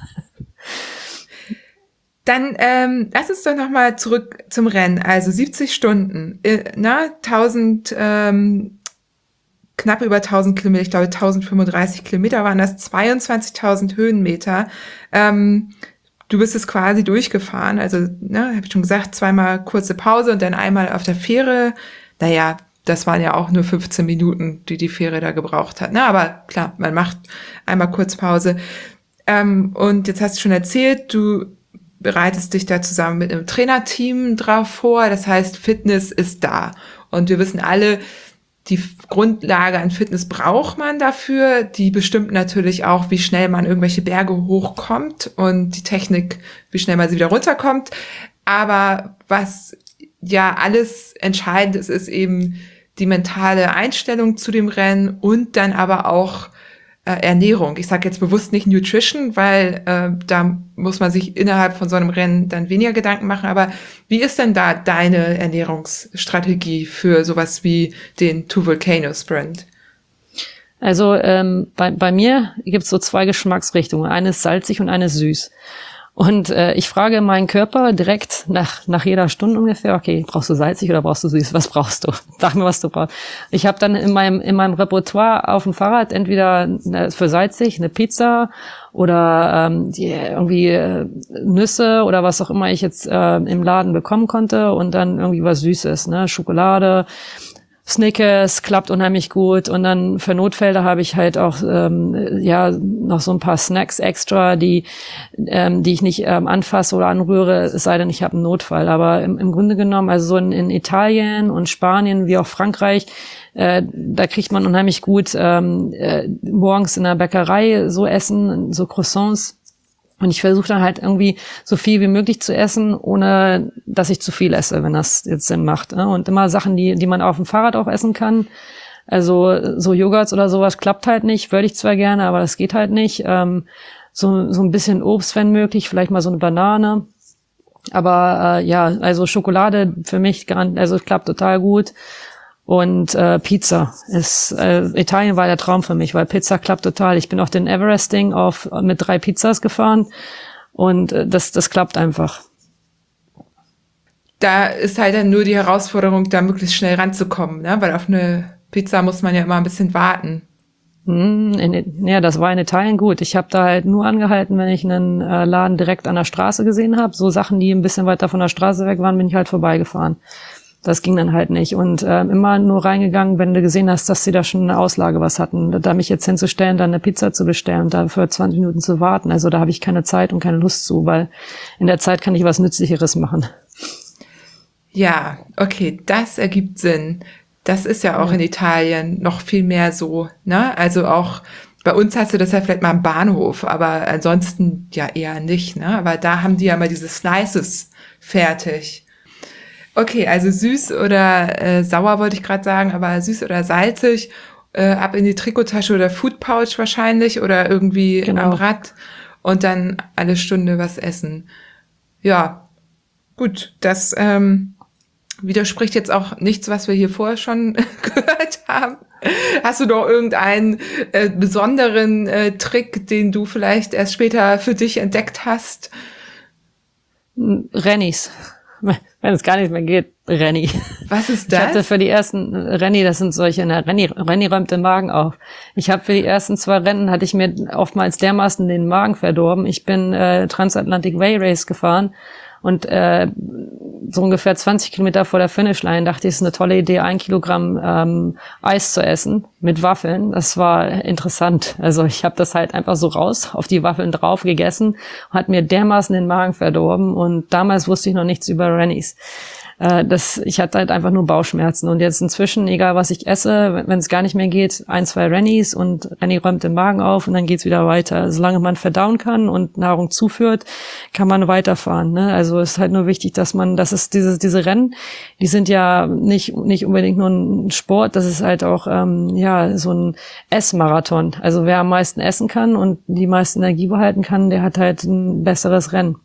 Dann lass uns doch nochmal zurück zum Rennen. Also 70 Stunden, 1000, knapp über 1000 Kilometer, ich glaube 1035 Kilometer waren das, 22.000 Höhenmeter. Du bist es quasi durchgefahren, also, habe ich schon gesagt, zweimal kurze Pause und dann einmal auf der Fähre. Naja, das waren ja auch nur 15 Minuten, die Fähre da gebraucht hat. Aber klar, man macht einmal kurz Pause. Und jetzt hast du schon erzählt, du bereitest dich da zusammen mit einem Trainerteam drauf vor. Das heißt, Fitness ist da. Und wir wissen alle, die Grundlage an Fitness braucht man dafür. Die bestimmt natürlich auch, wie schnell man irgendwelche Berge hochkommt und die Technik, wie schnell man sie wieder runterkommt. Aber was ja alles entscheidend ist, ist eben die mentale Einstellung zu dem Rennen und dann aber auch Ernährung. Ich sage jetzt bewusst nicht Nutrition, weil da muss man sich innerhalb von so einem Rennen dann weniger Gedanken machen. Aber wie ist denn da deine Ernährungsstrategie für sowas wie den Two Volcano Sprint? Also bei mir gibt's so zwei Geschmacksrichtungen. Eine ist salzig und eine ist süß. Und ich frage meinen Körper direkt nach jeder Stunde ungefähr, okay, brauchst du salzig oder brauchst du süß? Was brauchst du? Sag mir, was du brauchst. Ich habe dann in meinem Repertoire auf dem Fahrrad entweder für salzig eine Pizza oder irgendwie Nüsse oder was auch immer ich jetzt im Laden bekommen konnte und dann irgendwie was Süßes, ne, Schokolade, Snickers klappt unheimlich gut und dann für Notfälle habe ich halt auch noch so ein paar Snacks extra, die ich nicht anfasse oder anrühre, es sei denn, ich habe einen Notfall. Aber im Grunde genommen, also so in Italien und Spanien wie auch Frankreich, da kriegt man unheimlich gut morgens in der Bäckerei so Essen, so Croissants. Und ich versuche dann halt irgendwie so viel wie möglich zu essen, ohne dass ich zu viel esse, wenn das jetzt Sinn macht. Ne? Und immer Sachen, die man auf dem Fahrrad auch essen kann. Also so Joghurts oder sowas klappt halt nicht. Würde ich zwar gerne, aber das geht halt nicht. so ein bisschen Obst, wenn möglich, vielleicht mal so eine Banane. Aber ja, also Schokolade für mich, also klappt total gut. Und Pizza ist, Italien war der Traum für mich, weil Pizza klappt total. Ich bin auch den Everesting mit 3 Pizzas gefahren und das klappt einfach. Da ist halt dann nur die Herausforderung, da möglichst schnell ranzukommen, ne? Weil auf eine Pizza muss man ja immer ein bisschen warten. Ja, das war in Italien gut. Ich habe da halt nur angehalten, wenn ich einen Laden direkt an der Straße gesehen habe. So Sachen, die ein bisschen weiter von der Straße weg waren, bin ich halt vorbeigefahren. Das ging dann halt nicht. Und immer nur reingegangen, wenn du gesehen hast, dass sie da schon eine Auslage was hatten. Da mich jetzt hinzustellen, dann eine Pizza zu bestellen und dafür 20 Minuten zu warten. Also da habe ich keine Zeit und keine Lust zu, weil in der Zeit kann ich was Nützlicheres machen. Ja, okay, das ergibt Sinn. Das ist ja auch in Italien noch viel mehr so, ne? Also auch bei uns hast du das ja vielleicht mal am Bahnhof, aber ansonsten ja eher nicht, ne? Aber da haben die ja mal diese Slices fertig. Okay, also süß oder sauer wollte ich gerade sagen, aber süß oder salzig, ab in die Trikottasche oder Food Pouch wahrscheinlich oder irgendwie am Rad und dann alle Stunde was essen. Ja, gut, das widerspricht jetzt auch nichts, was wir hier vorher schon gehört haben. Hast du noch irgendeinen besonderen Trick, den du vielleicht erst später für dich entdeckt hast? Rennies. Wenn es gar nicht mehr geht, Rennie. Was ist das? Ich hatte für die ersten Rennie, das sind solche, Rennie räumt den Magen auf. Ich habe für die ersten 2 Rennen, hatte ich mir oftmals dermaßen den Magen verdorben. Ich bin Transatlantic Way Race gefahren und so ungefähr 20 Kilometer vor der Finishline dachte ich, es ist eine tolle Idee, 1 Kilogramm Eis zu essen mit Waffeln. Das war interessant. Also ich habe das halt einfach so raus auf die Waffeln drauf gegessen, hat mir dermaßen den Magen verdorben und damals wusste ich noch nichts über Rennies. Ich hatte halt einfach nur Bauchschmerzen und jetzt inzwischen, egal was ich esse, wenn es gar nicht mehr geht, 1, 2 Rennies und Rennie räumt den Magen auf und dann geht's wieder weiter. Solange man verdauen kann und Nahrung zuführt, kann man weiterfahren, ne? Also es ist halt nur wichtig, dass es diese Rennen, die sind ja nicht unbedingt nur ein Sport, das ist halt auch so ein Essmarathon. Also wer am meisten essen kann und die meiste Energie behalten kann, der hat halt ein besseres Rennen.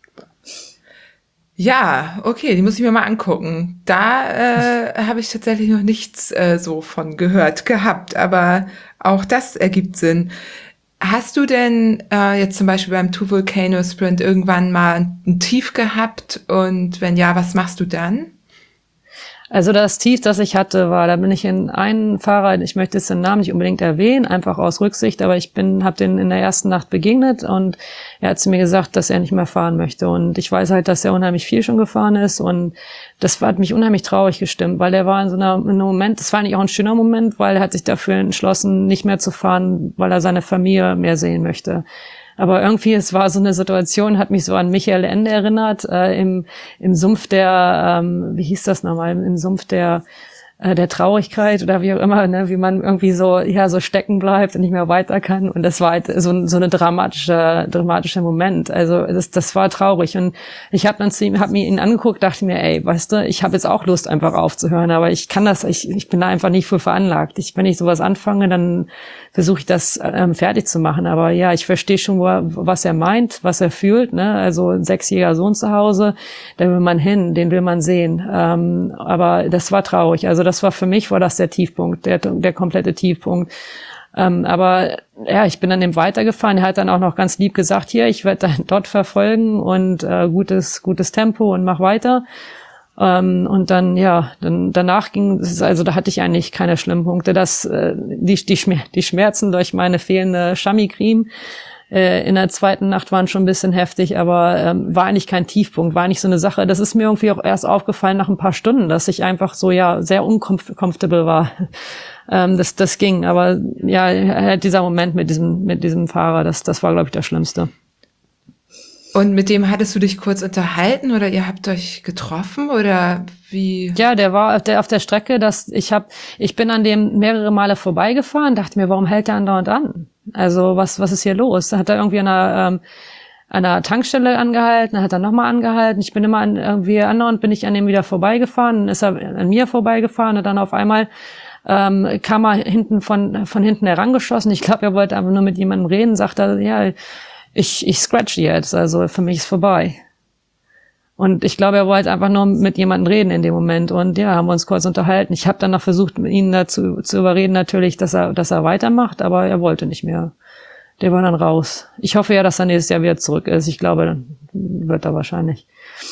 Ja, okay, die muss ich mir mal angucken. Da habe ich tatsächlich noch nichts so von gehört gehabt, aber auch das ergibt Sinn. Hast du denn jetzt zum Beispiel beim Two Volcano Sprint irgendwann mal ein Tief gehabt? Und wenn ja, was machst du dann? Also das Tief, das ich hatte, da bin ich in einen Fahrer, ich möchte jetzt den Namen nicht unbedingt erwähnen, einfach aus Rücksicht, aber ich habe den in der ersten Nacht begegnet und er hat zu mir gesagt, dass er nicht mehr fahren möchte und ich weiß halt, dass er unheimlich viel schon gefahren ist und das hat mich unheimlich traurig gestimmt, weil er war in einem Moment, das war eigentlich auch ein schöner Moment, weil er hat sich dafür entschlossen, nicht mehr zu fahren, weil er seine Familie mehr sehen möchte. Aber irgendwie, es war so eine Situation, hat mich so an Michael Ende erinnert, im Sumpf der, wie hieß das nochmal, im Sumpf der Traurigkeit oder wie auch immer, ne, wie man irgendwie so stecken bleibt und nicht mehr weiter kann. Und das war halt so eine dramatischer Moment. Also das war traurig. Und ich habe mir ihn angeguckt, dachte mir, ey, weißt du, ich habe jetzt auch Lust, einfach aufzuhören, aber ich kann das, ich bin da einfach nicht für veranlagt. Wenn ich sowas anfange, dann versuche ich das fertig zu machen. Aber ja, ich verstehe schon, was er meint, was er fühlt. Ne? Also ein 6-jähriger Sohn zu Hause, da will man hin, den will man sehen. Aber das war traurig. Also für mich war das der Tiefpunkt, der komplette Tiefpunkt. Aber ja, ich bin dann eben weitergefahren. Er hat dann auch noch ganz lieb gesagt, hier, ich werde dort verfolgen und gutes Tempo und mach weiter. Und dann, danach da hatte ich eigentlich keine schlimmen Punkte. Die Schmerzen durch meine fehlende Chami-Creme in der zweiten Nacht waren schon ein bisschen heftig, aber war eigentlich kein Tiefpunkt, war nicht so eine Sache. Das ist mir irgendwie auch erst aufgefallen nach ein paar Stunden, dass ich einfach so sehr uncomfortable war. Das ging, aber ja, dieser Moment mit diesem Fahrer, das war, glaube ich, das Schlimmste. Und mit dem hattest du dich kurz unterhalten oder ihr habt euch getroffen oder wie? Ja, der war auf der Strecke, ich bin an dem mehrere Male vorbeigefahren, dachte mir, warum hält der andauernd an? Also was ist hier los? Da hat er irgendwie an einer Tankstelle angehalten, dann hat er nochmal angehalten. Ich bin immer andauernd bin ich an dem wieder vorbeigefahren, dann ist er an mir vorbeigefahren und dann auf einmal kam er von hinten herangeschossen. Ich glaube, er wollte aber nur mit jemandem reden, sagt er, ja, ich scratch jetzt, also für mich ist vorbei. Und ich glaube, er wollte einfach nur mit jemandem reden in dem Moment. Und ja, haben wir uns kurz unterhalten. Ich habe dann noch versucht, ihn dazu zu überreden, natürlich, dass er weitermacht, aber er wollte nicht mehr. Der war dann raus. Ich hoffe ja, dass er nächstes Jahr wieder zurück ist. Ich glaube, dann wird er wahrscheinlich.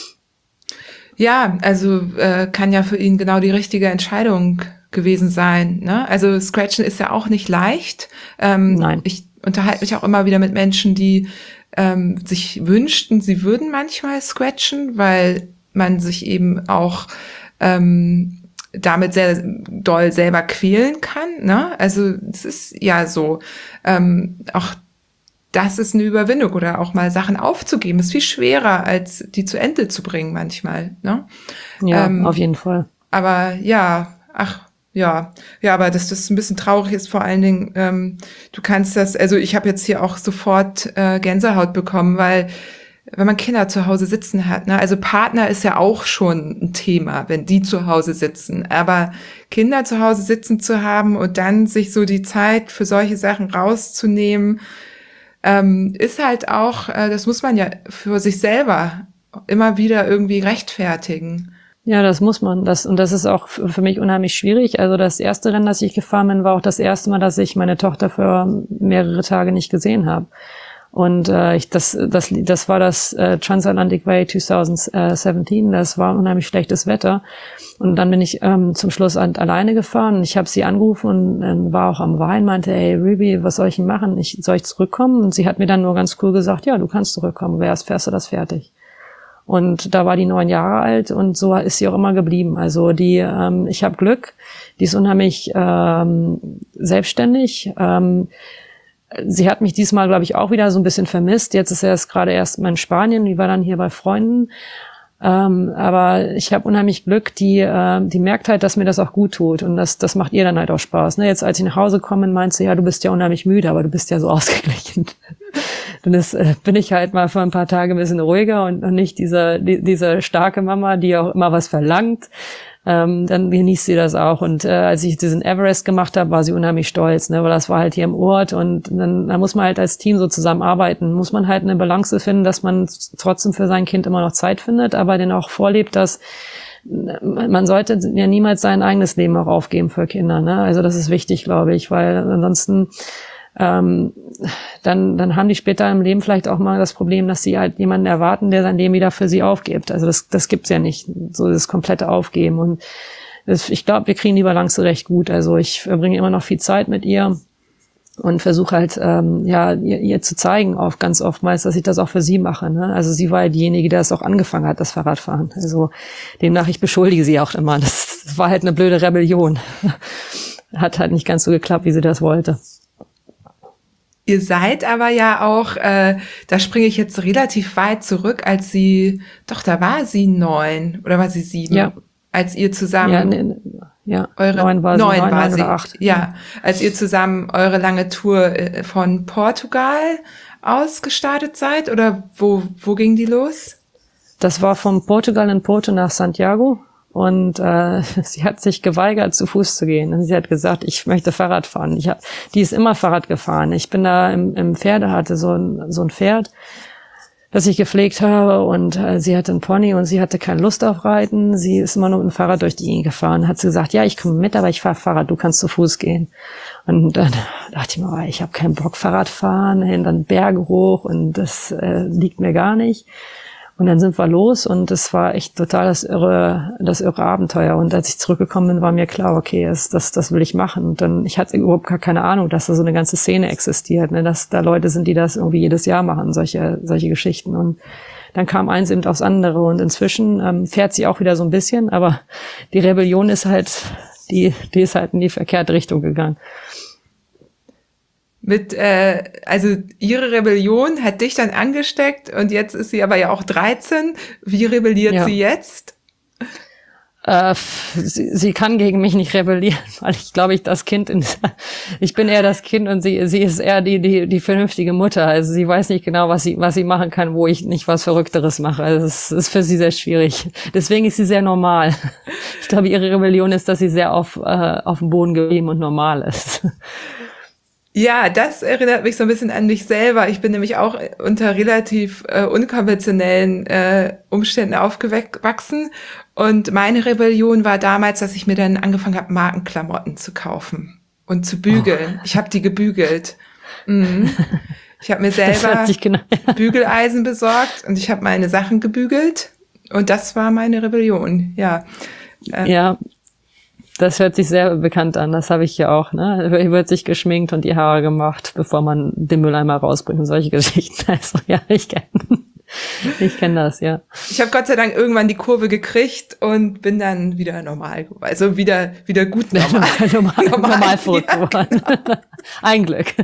Ja, also kann ja für ihn genau die richtige Entscheidung gewesen sein. Ne? Also Scratchen ist ja auch nicht leicht. Nein. Ich unterhalte mich auch immer wieder mit Menschen, die sich wünschten, sie würden manchmal scratchen, weil man sich eben auch damit sehr doll selber quälen kann. Ne? Also es ist ja so, auch das ist eine Überwindung oder auch mal Sachen aufzugeben, ist viel schwerer, als die zu Ende zu bringen manchmal. Ne? Ja, auf jeden Fall. Aber ja, aber dass das ein bisschen traurig ist, vor allen Dingen, du kannst das, also ich habe jetzt hier auch sofort Gänsehaut bekommen, weil wenn man Kinder zu Hause sitzen hat, ne, also Partner ist ja auch schon ein Thema, wenn die zu Hause sitzen, aber Kinder zu Hause sitzen zu haben und dann sich so die Zeit für solche Sachen rauszunehmen, ist halt auch, das muss man ja für sich selber immer wieder irgendwie rechtfertigen. Ja, das muss man. Und das ist auch für mich unheimlich schwierig. Also das erste Rennen, das ich gefahren bin, war auch das erste Mal, dass ich meine Tochter für mehrere Tage nicht gesehen habe. Und das war das Transatlantic Way 2017. Das war unheimlich schlechtes Wetter. Und dann bin ich zum Schluss alleine gefahren. Und ich habe sie angerufen und war auch am Weinen, meinte, ey Ruby, was soll ich denn machen? Soll ich zurückkommen? Und sie hat mir dann nur ganz cool gesagt, ja, du kannst zurückkommen. Fährst du das fertig? Und da war die 9 Jahre alt und so ist sie auch immer geblieben. Also ich habe Glück, die ist unheimlich selbstständig. Sie hat mich diesmal, glaube ich, auch wieder so ein bisschen vermisst. Jetzt ist sie gerade erst mal in Spanien, die war dann hier bei Freunden. Aber ich habe unheimlich Glück, die merkt halt, dass mir das auch gut tut und das macht ihr dann halt auch Spaß. Ne? Jetzt, als ich nach Hause komme, meint sie, ja, du bist ja unheimlich müde, aber du bist ja so ausgeglichen. Dann bin ich halt mal für ein paar Tage ein bisschen ruhiger und nicht diese starke Mama, die auch immer was verlangt. Dann genießt sie das auch. Und als ich diesen Everest gemacht habe, war sie unheimlich stolz, ne, weil das war halt hier im Ort und dann muss man halt als Team so zusammenarbeiten. Muss man halt eine Balance finden, dass man trotzdem für sein Kind immer noch Zeit findet, aber den auch vorlebt, dass man sollte ja niemals sein eigenes Leben auch aufgeben für Kinder. Ne? Also das ist wichtig, glaube ich, weil ansonsten dann haben die später im Leben vielleicht auch mal das Problem, dass sie halt jemanden erwarten, der sein Leben wieder für sie aufgibt. Also das gibt's ja nicht, so das komplette Aufgeben. Und ich glaube, wir kriegen die Balance recht gut. Also ich verbringe immer noch viel Zeit mit ihr und versuche halt ihr zu zeigen, auch ganz oftmals, dass ich das auch für sie mache. Ne? Also sie war ja diejenige, die das auch angefangen hat, das Fahrradfahren. Also demnach, ich beschuldige sie auch immer. Das war halt eine blöde Rebellion. Hat halt nicht ganz so geklappt, wie sie das wollte. Ihr seid aber ja auch, da springe ich jetzt relativ weit zurück, da war sie 9 oder war sie 7? Ja. Als ihr zusammen, ja, 9 war sie. Oder 8. Ja, als ihr zusammen eure lange Tour von Portugal aus gestartet seid, oder wo ging die los? Das war von Portugal in Porto nach Santiago. Und sie hat sich geweigert, zu Fuß zu gehen. Und sie hat gesagt, ich möchte Fahrrad fahren. Die ist immer Fahrrad gefahren. Ich bin da im Pferde, hatte so ein Pferd, das ich gepflegt habe. Und sie hatte einen Pony und sie hatte keine Lust auf Reiten. Sie ist immer nur mit dem Fahrrad durch die Gegend gefahren. Hat sie gesagt, ja, ich komme mit, aber ich fahre Fahrrad, du kannst zu Fuß gehen. Und dann dachte ich mir, ich habe keinen Bock Fahrrad fahren, dann Berge hoch und das liegt mir gar nicht. Und dann sind wir los und es war echt total das irre Abenteuer. Und als ich zurückgekommen bin, war mir klar, okay, das will ich machen. Und dann, ich hatte überhaupt gar keine Ahnung, dass da so eine ganze Szene existiert, ne, dass da Leute sind, die das irgendwie jedes Jahr machen, solche Geschichten. Und dann kam eins eben aufs andere und inzwischen fährt sie auch wieder so ein bisschen, aber die Rebellion ist halt, die ist halt in die verkehrte Richtung gegangen. Also ihre Rebellion hat dich dann angesteckt und jetzt ist sie aber ja auch 13. Wie rebelliert sie jetzt? Sie kann gegen mich nicht rebellieren, weil ich glaube, ich bin eher das Kind und sie ist eher die vernünftige Mutter. Also sie weiß nicht genau, was sie machen kann, wo ich nicht was Verrückteres mache. Also es ist für sie sehr schwierig. Deswegen ist sie sehr normal. Ich glaube, ihre Rebellion ist, dass sie sehr auf dem Boden geblieben und normal ist. Ja, das erinnert mich so ein bisschen an mich selber. Ich bin nämlich auch unter relativ unkonventionellen Umständen aufgewachsen. Und meine Rebellion war damals, dass ich mir dann angefangen habe, Markenklamotten zu kaufen und zu bügeln. Ich habe die gebügelt. Mhm. Ich habe mir selber Bügeleisen besorgt und ich habe meine Sachen gebügelt. Und das war meine Rebellion, ja. Ja, das hört sich sehr bekannt an. Das habe ich ja auch, ne? Hier wird sich geschminkt und die Haare gemacht, bevor man den Mülleimer rausbringt und solche Geschichten. Also ja, ich kenn das, ja. Ich habe Gott sei Dank irgendwann die Kurve gekriegt und bin dann wieder normal, also wieder gut normal verrückt geworden. Genau. Ein Glück.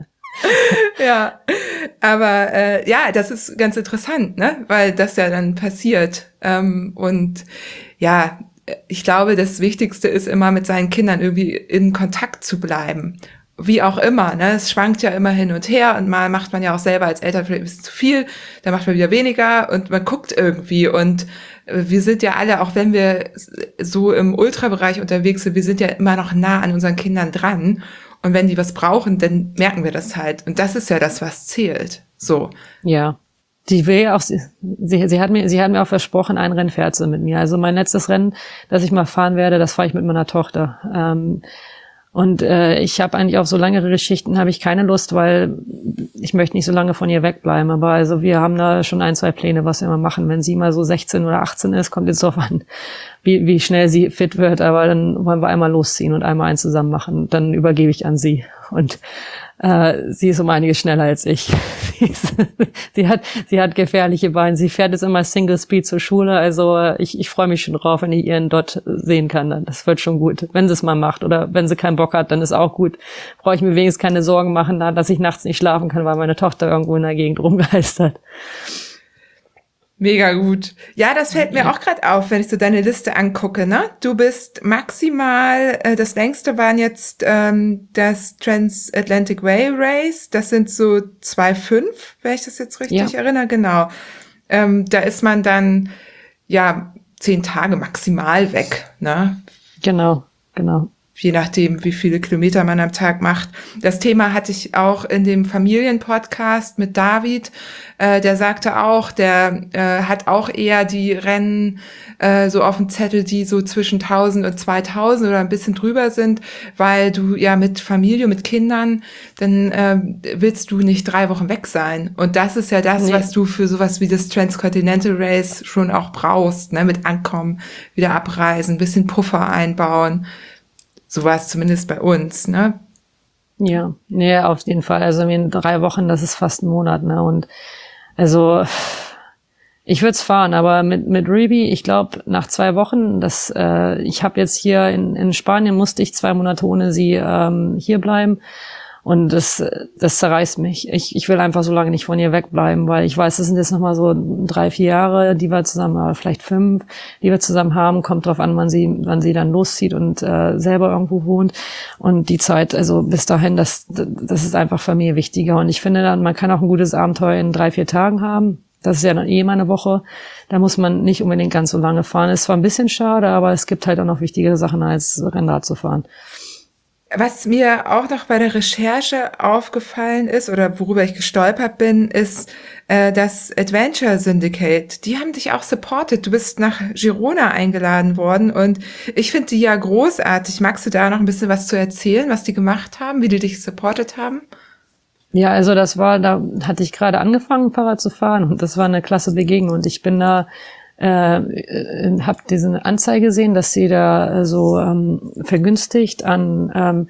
Ja, aber ja, das ist ganz interessant, ne? Weil das ja dann passiert. Und ja, ich glaube, das Wichtigste ist immer, mit seinen Kindern irgendwie in Kontakt zu bleiben. Wie auch immer, ne? Es schwankt ja immer hin und her und mal macht man ja auch selber als Eltern vielleicht ein bisschen zu viel, dann macht man wieder weniger und man guckt irgendwie und wir sind ja alle, auch wenn wir so im Ultrabereich unterwegs sind, wir sind ja immer noch nah an unseren Kindern dran und wenn die was brauchen, dann merken wir das halt und das ist ja das, was zählt. So. Ja. Die will auch, sie hat mir auch versprochen, ein Rennen fährt sie mit mir. Also mein letztes Rennen, das ich mal fahren werde, das fahre ich mit meiner Tochter. Und ich habe eigentlich auf so langere Geschichten habe ich keine Lust, weil ich möchte nicht so lange von ihr wegbleiben. Aber also wir haben da schon 1, 2 Pläne, was wir mal machen. Wenn sie mal so 16 oder 18 ist, kommt jetzt drauf an, wie schnell sie fit wird. Aber dann wollen wir einmal losziehen und einmal eins zusammen machen. Dann übergebe ich an sie. Und sie ist um einiges schneller als ich. Sie hat gefährliche Beine. Sie fährt jetzt immer Single Speed zur Schule. Also ich freue mich schon drauf, wenn ich ihren Dot sehen kann. Das wird schon gut. Wenn sie es mal macht oder wenn sie keinen Bock hat, dann ist auch gut. Brauche ich mir wenigstens keine Sorgen machen, dass ich nachts nicht schlafen kann, weil meine Tochter irgendwo in der Gegend rumgeistert. Mega gut. Ja, das fällt mir auch gerade auf, wenn ich so deine Liste angucke, ne? Du bist maximal, das längste waren jetzt das Transatlantic Rail Race, das sind so 2,5, wenn ich das jetzt richtig erinnere, genau. Da ist man dann, ja, 10 Tage maximal weg, ne? Genau. Je nachdem, wie viele Kilometer man am Tag macht. Das Thema hatte ich auch in dem Familienpodcast mit David. Der sagte auch, der hat auch eher die Rennen so auf dem Zettel, die so zwischen 1000 und 2000 oder ein bisschen drüber sind, weil du ja mit Familie, mit Kindern, dann willst du nicht 3 Wochen weg sein. Und das ist ja das, was du für sowas wie das Transcontinental Race schon auch brauchst, ne? Mit Ankommen, wieder abreisen, ein bisschen Puffer einbauen. So war es zumindest bei uns, ne? Ja, nee, auf jeden Fall. Also in 3 Wochen, das ist fast ein Monat, ne? Und also ich würde es fahren, aber mit Ruby, ich glaube, nach 2 Wochen, ich habe jetzt hier in Spanien, musste ich 2 Monate ohne sie hier bleiben. Und das zerreißt mich. Ich will einfach so lange nicht von ihr wegbleiben, weil ich weiß, das sind jetzt nochmal so 3, 4 Jahre, die wir zusammen, oder vielleicht 5, die wir zusammen haben. Kommt drauf an, wann sie dann loszieht und selber irgendwo wohnt. Und die Zeit, also bis dahin, das ist einfach für mich wichtiger. Und ich finde dann, man kann auch ein gutes Abenteuer in 3, 4 Tagen haben. Das ist ja dann mal eine Woche. Da muss man nicht unbedingt ganz so lange fahren. Ist zwar ein bisschen schade, aber es gibt halt auch noch wichtigere Sachen, als Rennrad zu fahren. Was mir auch noch bei der Recherche aufgefallen ist oder worüber ich gestolpert bin, ist das Adventure Syndicate. Die haben dich auch supportet. Du bist nach Girona eingeladen worden und ich finde die ja großartig. Magst du da noch ein bisschen was zu erzählen, was die gemacht haben, wie die dich supportet haben? Ja, also da hatte ich gerade angefangen, Fahrrad zu fahren und das war eine klasse Begegnung und ich bin da habe diese Anzeige gesehen, dass sie da so vergünstigt an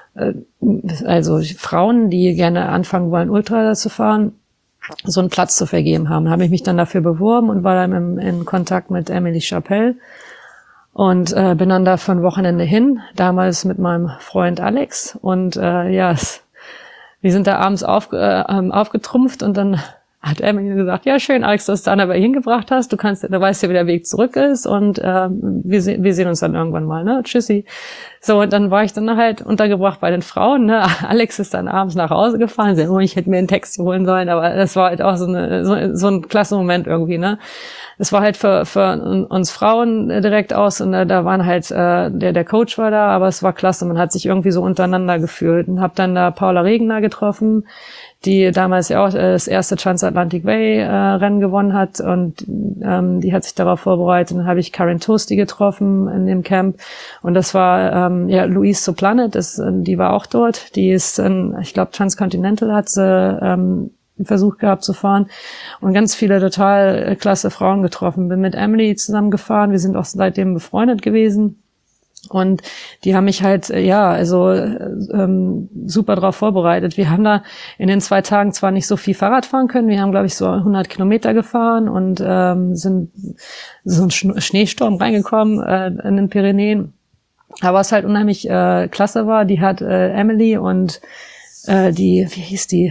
also Frauen, die gerne anfangen wollen, Ultra zu fahren, so einen Platz zu vergeben haben. Da habe ich mich dann dafür beworben und war dann in Kontakt mit Emily Chapelle und bin dann da für ein Wochenende hin, damals mit meinem Freund Alex und wir sind da abends aufgetrumpft und dann hat Emily gesagt, ja schön, Alex, dass du Anna bei hingebracht hast, du weißt ja, wie der Weg zurück ist und wir sehen uns dann irgendwann mal, ne? Tschüssi. So, und dann war ich dann halt untergebracht bei den Frauen, ne? Alex ist dann abends nach Hause gefahren, ich hätte mir einen Text holen sollen, aber das war halt auch so ein klasse Moment irgendwie, ne? Es war halt für uns Frauen direkt aus und da waren halt, der Coach war da, aber es war klasse, man hat sich irgendwie so untereinander gefühlt und hab dann da Paula Regner getroffen, die damals ja auch das erste Transatlantic Way Rennen gewonnen hat und die hat sich darauf vorbereitet. Dann habe ich Karen Toasty getroffen in dem Camp und das war Louise Soplanet, die war auch dort. Die ist, ich glaube, Transcontinental hat sie Versuch gehabt zu fahren und ganz viele total klasse Frauen getroffen. Bin mit Emily zusammen gefahren, wir sind auch seitdem befreundet gewesen und die haben mich halt, super drauf vorbereitet. Wir haben da in den 2 Tagen zwar nicht so viel Fahrrad fahren können, wir haben, glaube ich, so 100 Kilometer gefahren und sind so ein Schneesturm reingekommen in den Pyrenäen. Aber was halt unheimlich klasse war, die hat Emily und wie hieß die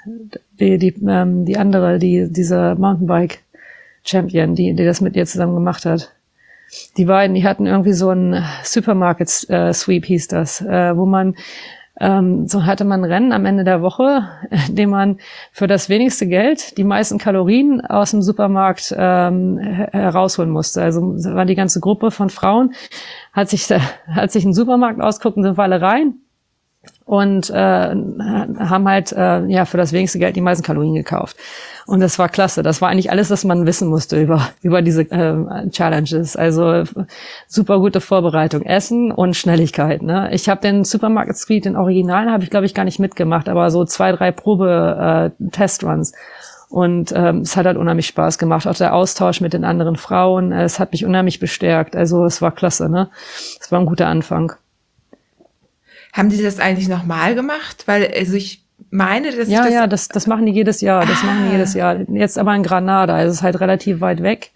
andere, diese Mountainbike-Champion, die das mit ihr zusammen gemacht hat. Die beiden, die hatten irgendwie so ein Supermarket-Sweep hieß das, wo man, so hatte man ein Rennen am Ende der Woche, in dem man für das wenigste Geld die meisten Kalorien aus dem Supermarkt herausholen musste. Also war die ganze Gruppe von Frauen, hat sich einen Supermarkt ausgeguckt und sind alle rein. Und haben halt für das wenigste Geld die meisten Kalorien gekauft. Und das war klasse. Das war eigentlich alles, was man wissen musste über diese Challenges. Also super gute Vorbereitung, Essen und Schnelligkeit. Ne? Ich habe den Supermarket Suite, den Originalen, habe ich glaube ich gar nicht mitgemacht, aber so 2, 3 Probe-Testruns. Und es hat halt unheimlich Spaß gemacht. Auch der Austausch mit den anderen Frauen, es hat mich unheimlich bestärkt. Also es war klasse. Ne? Es war ein guter Anfang. Haben die das eigentlich nochmal gemacht? Weil, also ich meine, dass das machen die jedes Jahr. Das machen die jedes Jahr. Jetzt aber in Granada. Also es ist halt relativ weit weg.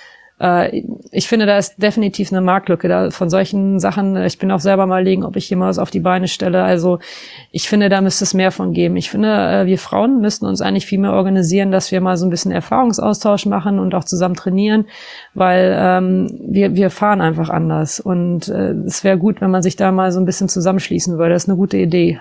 Ich finde, da ist definitiv eine Marktlücke da von solchen Sachen. Ich bin auch selber mal überlegen, ob ich hier mal was auf die Beine stelle. Also ich finde, da müsste es mehr von geben. Ich finde, wir Frauen müssten uns eigentlich viel mehr organisieren, dass wir mal so ein bisschen Erfahrungsaustausch machen und auch zusammen trainieren, weil wir fahren einfach anders. Und es wäre gut, wenn man sich da mal so ein bisschen zusammenschließen würde. Das ist eine gute Idee.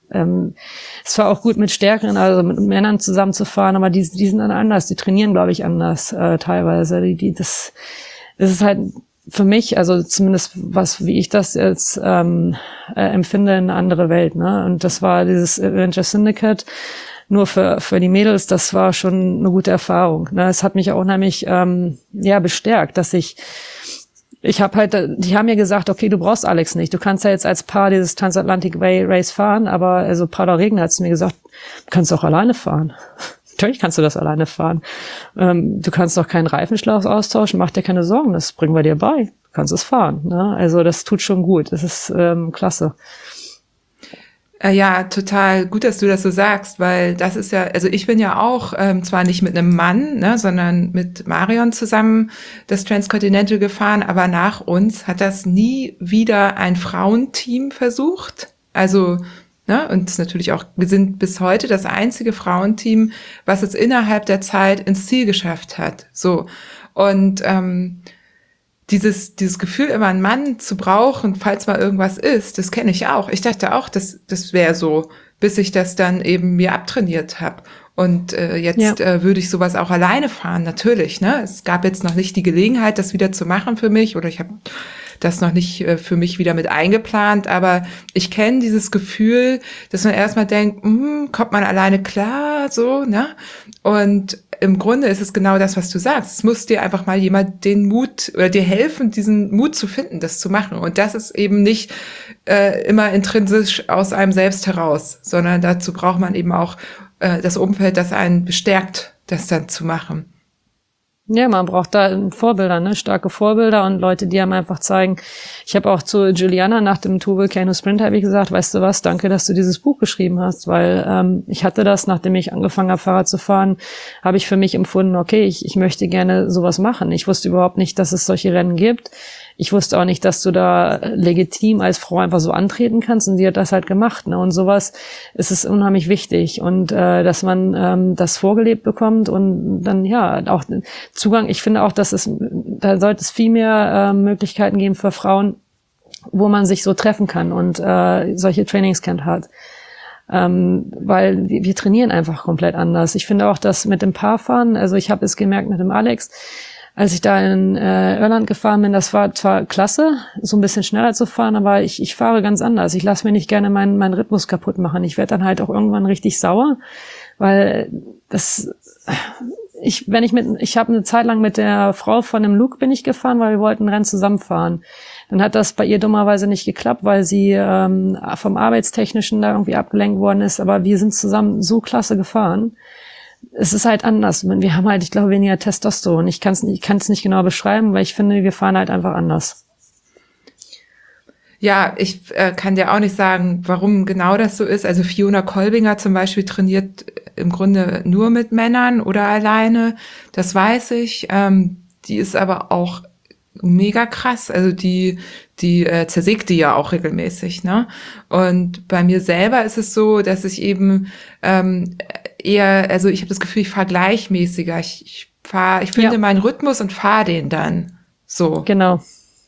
Es war auch gut mit Stärkeren, also mit Männern zusammenzufahren, aber die sind dann anders, die trainieren, glaube ich, anders teilweise. Das ist halt für mich, also zumindest wie ich das jetzt empfinde, eine andere Welt. Ne? Und das war dieses Adventure Syndicate nur für die Mädels, das war schon eine gute Erfahrung. Ne? Es hat mich auch unheimlich bestärkt, dass ich habe halt, die haben mir gesagt, okay, du brauchst Alex nicht. Du kannst ja jetzt als Paar dieses Transatlantic Way Race fahren, aber also Paula Regner hat es mir gesagt, du kannst auch alleine fahren. Natürlich kannst du das alleine fahren. Du kannst doch keinen Reifenschlauch austauschen, mach dir keine Sorgen, das bringen wir dir bei. Du kannst es fahren. Ne? Also das tut schon gut. Das ist klasse. Ja, total gut, dass du das so sagst, weil das ist ja, also ich bin ja auch zwar nicht mit einem Mann, ne, sondern mit Marion zusammen das Transcontinental gefahren, aber nach uns hat das nie wieder ein Frauenteam versucht. Also, ne, und natürlich auch, wir sind bis heute das einzige Frauenteam, was es innerhalb der Zeit ins Ziel geschafft hat. So. Und dieses Gefühl, immer einen Mann zu brauchen, falls mal irgendwas ist, das kenne ich auch. Ich dachte auch, das wäre so, bis ich das dann eben mir abtrainiert habe. Und jetzt würde ich sowas auch alleine fahren, natürlich. Ne? Es gab jetzt noch nicht die Gelegenheit, das wieder zu machen für mich, oder ich habe das noch nicht für mich wieder mit eingeplant, aber ich kenne dieses Gefühl, dass man erstmal denkt, kommt man alleine klar, so, ne? Und im Grunde ist es genau das, was du sagst. Es muss dir einfach mal jemand den Mut oder dir helfen, diesen Mut zu finden, das zu machen. Und das ist eben nicht immer intrinsisch aus einem selbst heraus, sondern dazu braucht man eben auch das Umfeld, das einen bestärkt, das dann zu machen. Ja, man braucht da Vorbilder, ne, starke Vorbilder und Leute, die einem einfach zeigen. Ich habe auch zu Juliana nach dem Tour Volcano Sprint habe ich gesagt, weißt du was, danke, dass du dieses Buch geschrieben hast, weil ich hatte das, nachdem ich angefangen habe, Fahrrad zu fahren, habe ich für mich empfunden, okay, ich möchte gerne sowas machen. Ich wusste überhaupt nicht, dass es solche Rennen gibt. ich wusste auch nicht, dass du da legitim als Frau einfach so antreten kannst, und sie hat das halt gemacht, ne? Und sowas ist es unheimlich wichtig, und dass man das vorgelebt bekommt und dann ja auch Zugang. Ich finde auch, dass da sollte es viel mehr Möglichkeiten geben für Frauen, wo man sich so treffen kann und solche Trainingscamp hat. Weil wir trainieren einfach komplett anders. Ich finde auch, dass mit dem Paarfahren, also ich habe es gemerkt mit dem Alex, als ich da in Irland gefahren bin, das war zwar klasse, so ein bisschen schneller zu fahren, aber ich fahre ganz anders. Ich lasse mir nicht gerne meinen Rhythmus kaputt machen. Ich werde dann halt auch irgendwann richtig sauer, weil ich habe eine Zeit lang mit der Frau von dem Luke bin ich gefahren, weil wir wollten ein Rennen zusammenfahren. Dann hat das bei ihr dummerweise nicht geklappt, weil sie vom Arbeitstechnischen da irgendwie abgelenkt worden ist. Aber wir sind zusammen so klasse gefahren. Es ist halt anders. Wir haben halt, ich glaube, weniger Testosteron. Ich kann es nicht genau beschreiben, weil ich finde, wir fahren halt einfach anders. Ja, ich kann dir auch nicht sagen, warum genau das so ist. Also Fiona Kolbinger zum Beispiel trainiert im Grunde nur mit Männern oder alleine. Das weiß ich. Die ist aber auch mega krass. Also die zersägt die ja auch regelmäßig, ne? Und bei mir selber ist es so, dass ich eben eher, also ich habe das Gefühl, ich fahre gleichmäßiger. Ich finde meinen Rhythmus und fahre den dann so. Genau.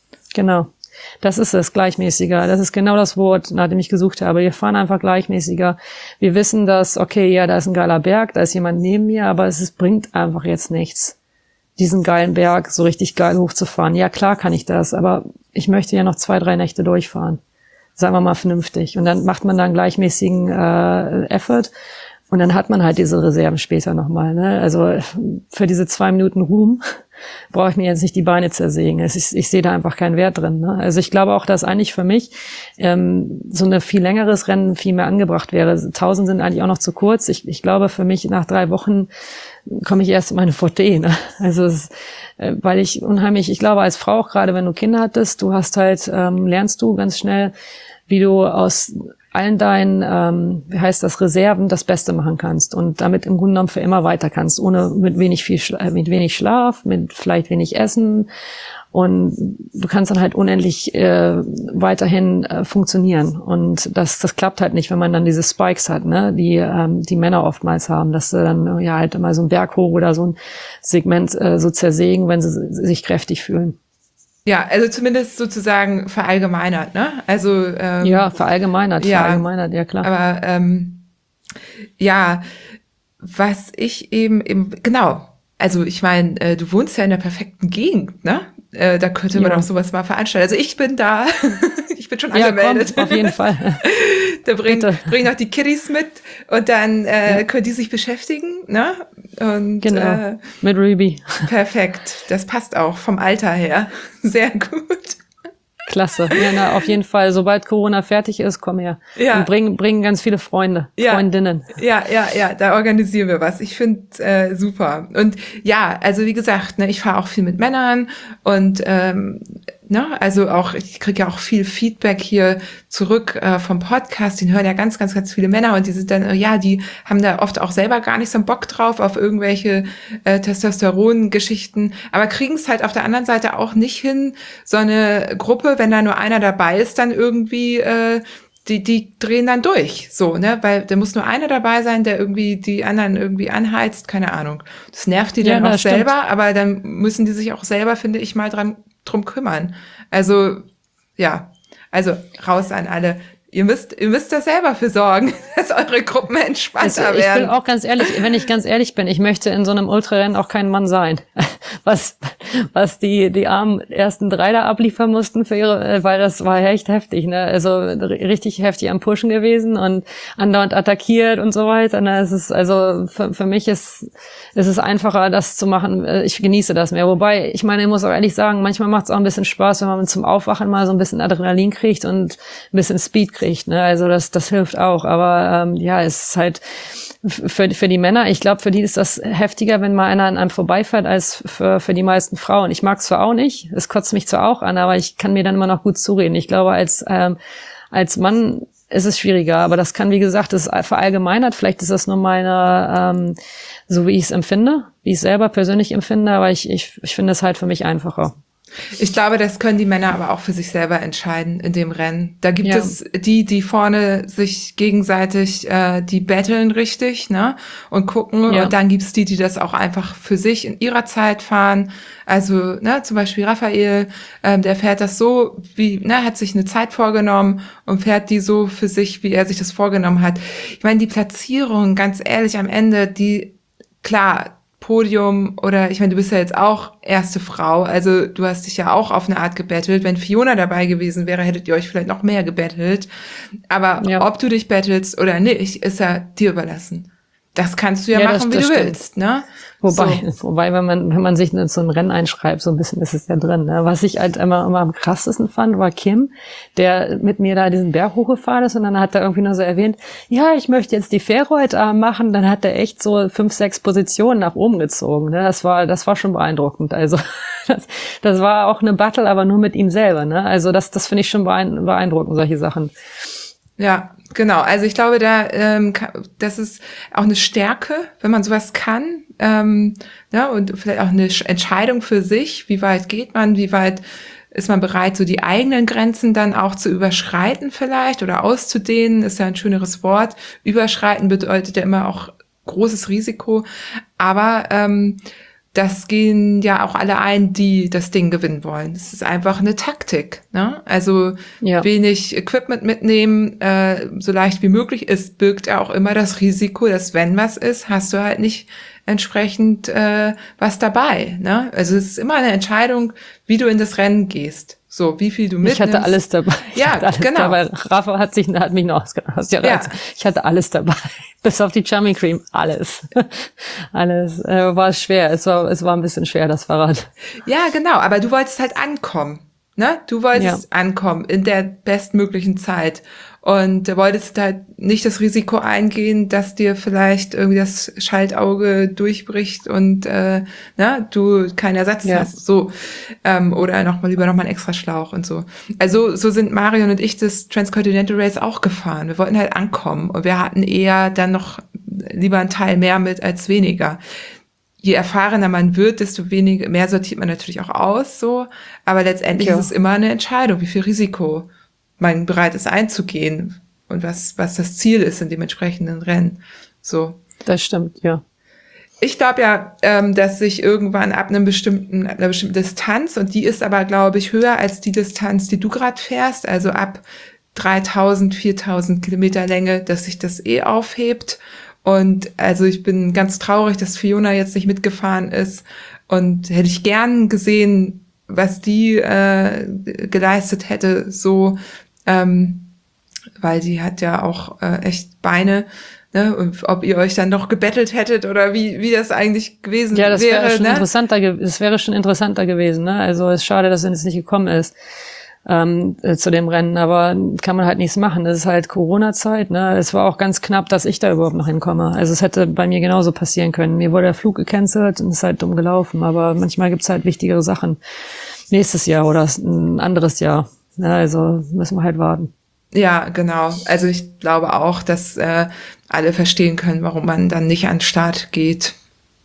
Das ist es, gleichmäßiger. Das ist genau das Wort, nach dem ich gesucht habe. Wir fahren einfach gleichmäßiger. Wir wissen, dass, okay, ja, da ist ein geiler Berg, da ist jemand neben mir, aber es bringt einfach jetzt nichts, diesen geilen Berg so richtig geil hochzufahren. Ja, klar kann ich das, aber ich möchte ja noch 2-3 Nächte durchfahren. Sagen wir mal vernünftig. Und dann macht man da einen gleichmäßigen Effort. Und dann hat man halt diese Reserven später nochmal, ne? Also für diese 2 Minuten Ruhm brauche ich mir jetzt nicht die Beine zersägen. Ich sehe da einfach keinen Wert drin, ne? Also ich glaube auch, dass eigentlich für mich so ein viel längeres Rennen viel mehr angebracht wäre. 1000 sind eigentlich auch noch zu kurz. Ich glaube, für mich nach 3 Wochen komme ich erst in meine Forte, ne? Also weil ich glaube als Frau auch gerade, wenn du Kinder hattest, du hast halt, lernst du ganz schnell, wie du aus allen deinen, Reserven das Beste machen kannst und damit im Grunde genommen für immer weiter kannst, mit wenig Schlaf, mit vielleicht wenig Essen, und du kannst dann halt unendlich weiterhin funktionieren, und das klappt halt nicht, wenn man dann diese Spikes hat, ne, die Männer oftmals haben, dass sie dann ja halt mal so einen Berg hoch oder so ein Segment so zersägen, wenn sie sich kräftig fühlen. Ja, also zumindest sozusagen verallgemeinert, ne? Also ja, verallgemeinert, ja klar. Aber ja, was ich eben genau, also ich meine, du wohnst ja in der perfekten Gegend, ne? Da könnte man auch sowas mal veranstalten. Also ich bin da, ich bin schon angemeldet. Komm, auf jeden Fall. Da bring auch die Kiddies mit, und dann können die sich beschäftigen, ne? Und genau, mit Ruby. Perfekt, das passt auch vom Alter her. Sehr gut. Klasse. Ja, auf jeden Fall. Sobald Corona fertig ist, komm her. Ja. Und bringen ganz viele Freunde, Freundinnen. Ja, da organisieren wir was. Ich finde super. Und ja, also wie gesagt, ne, ich fahre auch viel mit Männern, und also auch, ich kriege ja auch viel Feedback hier zurück vom Podcast, den hören ja ganz, ganz, ganz viele Männer, und die sind dann, die haben da oft auch selber gar nicht so einen Bock drauf auf irgendwelche Testosteron-Geschichten, aber kriegen es halt auf der anderen Seite auch nicht hin, so eine Gruppe, wenn da nur einer dabei ist, dann irgendwie die drehen dann durch, so, ne, weil da muss nur einer dabei sein, der irgendwie die anderen irgendwie anheizt, keine Ahnung. Das nervt die dann auch selber, stimmt. Aber dann müssen die sich auch selber, finde ich, mal drum kümmern. Also, ja, also raus an alle. Ihr müsst da selber für sorgen, dass eure Gruppen entspannter werden. Ich bin auch ganz ehrlich, wenn ich ganz ehrlich bin, ich möchte in so einem Ultrarennen auch kein Mann sein. Was die armen ersten 3 da abliefern mussten für weil das war echt heftig, ne? Also richtig heftig am Pushen gewesen und andauernd attackiert und so weiter. Ne? Es ist, also für mich ist es einfacher, das zu machen. Ich genieße das mehr. Wobei, ich meine, ich muss auch ehrlich sagen, manchmal macht es auch ein bisschen Spaß, wenn man zum Aufwachen mal so ein bisschen Adrenalin kriegt und ein bisschen Speed kriegt, ne? Also das hilft auch. Aber es ist halt für die Männer, ich glaube, für die ist das heftiger, wenn mal einer an einem vorbeifährt, als für die meisten Frauen. Ich mag es zwar auch nicht, es kotzt mich zwar auch an, aber ich kann mir dann immer noch gut zureden. Ich glaube, als Mann ist es schwieriger, aber das kann, wie gesagt, das ist verallgemeinert. Vielleicht ist das nur meine, so wie ich es empfinde, wie ich es selber persönlich empfinde, aber ich finde es halt für mich einfacher. Ich glaube, das können die Männer aber auch für sich selber entscheiden in dem Rennen. Da gibt es die vorne sich gegenseitig, die battlen richtig, ne, und gucken. Ja. Und dann gibt's die das auch einfach für sich in ihrer Zeit fahren. Also, ne, zum Beispiel Raphael, der fährt das so, hat sich eine Zeit vorgenommen und fährt die so für sich, wie er sich das vorgenommen hat. Ich meine, die Platzierung, ganz ehrlich, am Ende, klar, Podium oder, ich meine, du bist ja jetzt auch erste Frau, also du hast dich ja auch auf eine Art gebettelt. Wenn Fiona dabei gewesen wäre, hättet ihr euch vielleicht noch mehr gebettelt. Aber ob du dich bettelst oder nicht, ist ja dir überlassen. Das kannst du ja machen, wie du willst, ne? Wobei, wenn man sich in so ein Rennen einschreibt, so ein bisschen ist es ja drin, ne? Was ich halt immer am krassesten fand, war Kim, der mit mir da diesen Berg hochgefahren ist und dann hat er irgendwie nur so erwähnt, ja, ich möchte jetzt die Fähre heute Abend machen, dann hat er echt so 5, 6 Positionen nach oben gezogen, ne? Das war schon beeindruckend, also das war auch eine Battle, aber nur mit ihm selber, ne? Also das finde ich schon beeindruckend, solche Sachen. Ja, genau. Also ich glaube, das ist auch eine Stärke, wenn man sowas kann. Ja, und vielleicht auch eine Entscheidung für sich. Wie weit geht man? Wie weit ist man bereit, so die eigenen Grenzen dann auch zu überschreiten vielleicht oder auszudehnen? Ist ja ein schöneres Wort. Überschreiten bedeutet ja immer auch großes Risiko. Aber das gehen ja auch alle ein, die das Ding gewinnen wollen. Es ist einfach eine Taktik, ne? Also wenig Equipment mitnehmen, so leicht wie möglich ist, birgt ja auch immer das Risiko, dass wenn was ist, hast du halt nicht entsprechend was dabei, ne? Also es ist immer eine Entscheidung, wie du in das Rennen gehst. So, wie viel du mitnimmst. Ich hatte alles dabei. Genau. Dabei. Rafa hat mich noch ausgedacht. Ich hatte alles dabei. Bis auf die Chummy Cream. Alles. Alles. War schwer. Es war ein bisschen schwer, das Fahrrad. Ja, genau. Aber du wolltest halt ankommen. Ne? Du wolltest ankommen in der bestmöglichen Zeit. Und wolltest halt nicht das Risiko eingehen, dass dir vielleicht irgendwie das Schaltauge durchbricht und du keinen Ersatz hast. So. Oder lieber noch mal einen extra Schlauch und so. Also so sind Marion und ich das Transcontinental Race auch gefahren. Wir wollten halt ankommen und wir hatten eher dann noch lieber einen Teil mehr mit als weniger. Je erfahrener man wird, desto mehr sortiert man natürlich auch aus, so. Aber letztendlich ist es immer eine Entscheidung, wie viel Risiko man bereit ist einzugehen und was das Ziel ist in dem entsprechenden Rennen. So. Das stimmt, ja. Ich glaube ja, dass sich irgendwann ab einer bestimmten Distanz, und die ist aber, glaube ich, höher als die Distanz, die du gerade fährst, also ab 3000, 4000 Kilometer Länge, dass sich das aufhebt. Und also ich bin ganz traurig, dass Fiona jetzt nicht mitgefahren ist und hätte ich gern gesehen, was die geleistet hätte, so, weil die hat ja auch echt Beine, ne? Und ob ihr euch dann noch gebettelt hättet oder wie das eigentlich gewesen wäre. Ja, das wäre schon interessanter. Das wäre schon interessanter gewesen, ne? Also es ist schade, dass es jetzt nicht gekommen ist zu dem Rennen, aber kann man halt nichts machen. Das ist halt Corona-Zeit, ne? Es war auch ganz knapp, dass ich da überhaupt noch hinkomme. Also es hätte bei mir genauso passieren können. Mir wurde der Flug gecancelt und es ist halt dumm gelaufen, aber manchmal gibt's halt wichtigere Sachen. Nächstes Jahr oder ein anderes Jahr. Ja, also müssen wir halt warten. Ja, genau. Also ich glaube auch, dass alle verstehen können, warum man dann nicht an den Start geht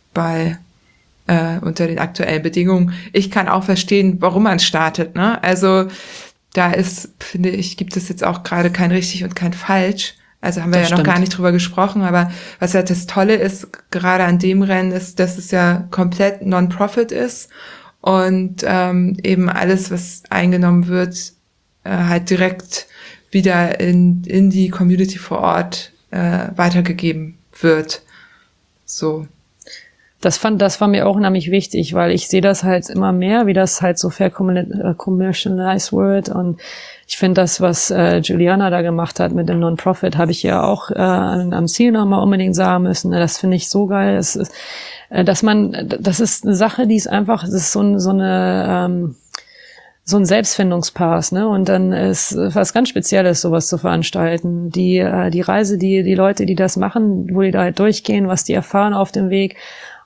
unter den aktuellen Bedingungen. Ich kann auch verstehen, warum man startet, ne? Also da finde ich, gibt es jetzt auch gerade kein richtig und kein falsch. Also haben wir ja noch gar nicht drüber gesprochen, aber was halt das Tolle ist, gerade an dem Rennen, ist, dass es ja komplett Non-Profit ist und eben alles, was eingenommen wird, halt direkt wieder in die Community vor Ort weitergegeben wird. So. Das war mir auch unheimlich wichtig, weil ich sehe das halt immer mehr, wie das halt so commercialized wird. Und ich finde das, was Juliana da gemacht hat mit dem Non-Profit, habe ich ja auch am Ziel nochmal unbedingt sagen müssen. Das finde ich so geil. Das ist eine Sache, die ist einfach, das ist so ein Selbstfindungspass, ne? Und dann ist was ganz Spezielles, sowas zu veranstalten. Die Reise, die Leute, die das machen, wo die da halt durchgehen, was die erfahren auf dem Weg.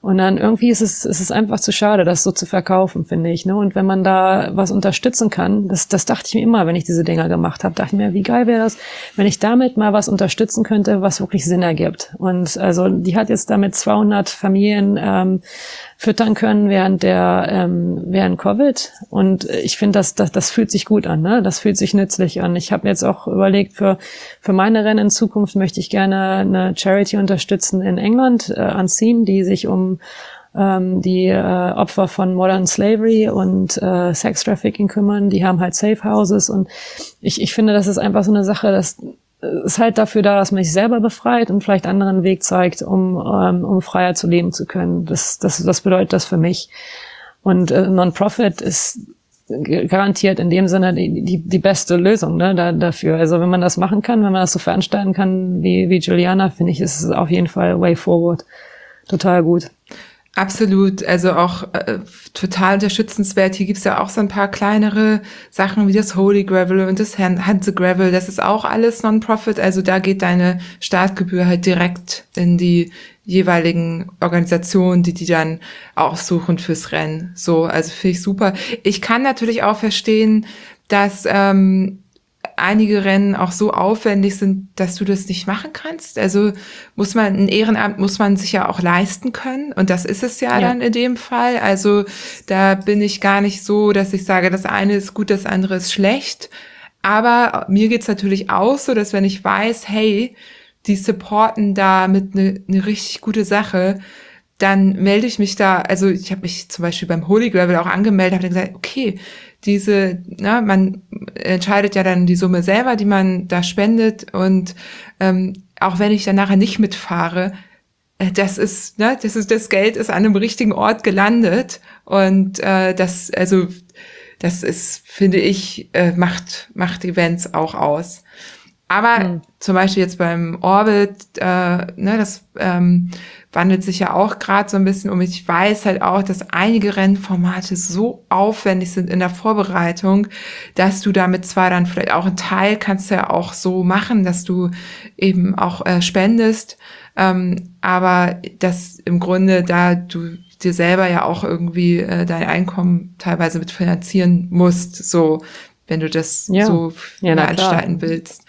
Und dann irgendwie ist es einfach zu schade, das so zu verkaufen, finde ich. Ne? Und wenn man da was unterstützen kann, das dachte ich mir immer, wenn ich diese Dinger gemacht habe, dachte ich mir, wie geil wäre das, wenn ich damit mal was unterstützen könnte, was wirklich Sinn ergibt. Und also die hat jetzt damit 200 Familien füttern können während Covid. Und ich finde, das fühlt sich gut an, ne? Das fühlt sich nützlich an. Ich habe mir jetzt auch überlegt, für meine Rennen in Zukunft möchte ich gerne eine Charity unterstützen in England, Unseen, die sich um die Opfer von Modern Slavery und Sex Trafficking kümmern. Die haben halt Safe Houses und ich finde, das ist einfach so eine Sache, das ist halt dafür da, dass man sich selber befreit und vielleicht anderen einen Weg zeigt, um freier zu leben zu können. Das bedeutet das für mich. Und Non-Profit ist garantiert in dem Sinne die beste Lösung, ne, dafür. Also wenn man das machen kann, wenn man das so veranstalten kann wie Juliana, finde ich, ist es auf jeden Fall way forward. Total gut. Absolut, also auch total unterstützenswert. Hier gibt's ja auch so ein paar kleinere Sachen wie das Holy Gravel und das Hanse Gravel. Das ist auch alles Non-Profit. Also da geht deine Startgebühr halt direkt in die jeweiligen Organisationen, die dann aussuchen fürs Rennen. So, also finde ich super. Ich kann natürlich auch verstehen, dass einige Rennen auch so aufwendig sind, dass du das nicht machen kannst. Also ein Ehrenamt muss man sich ja auch leisten können. Und das ist es ja dann in dem Fall. Also da bin ich gar nicht so, dass ich sage, das eine ist gut, das andere ist schlecht. Aber mir geht's natürlich auch so, dass wenn ich weiß, hey, die supporten da mit eine richtig gute Sache, dann melde ich mich da, also ich habe mich zum Beispiel beim Holy Gravel auch angemeldet, habe dann gesagt, okay, man entscheidet ja dann die Summe selber, die man da spendet und auch wenn ich dann nachher nicht mitfahre, das Geld ist an einem richtigen Ort gelandet und das ist, finde ich, macht Events auch aus. Aber zum Beispiel jetzt beim Orbit, das wandelt sich ja auch gerade so ein bisschen um. Ich weiß halt auch, dass einige Rennformate so aufwendig sind in der Vorbereitung, dass du damit zwar dann vielleicht auch einen Teil kannst du ja auch so machen, dass du eben auch spendest, aber dass im Grunde da du dir selber ja auch irgendwie dein Einkommen teilweise mit finanzieren musst, so wenn du das so veranstalten willst.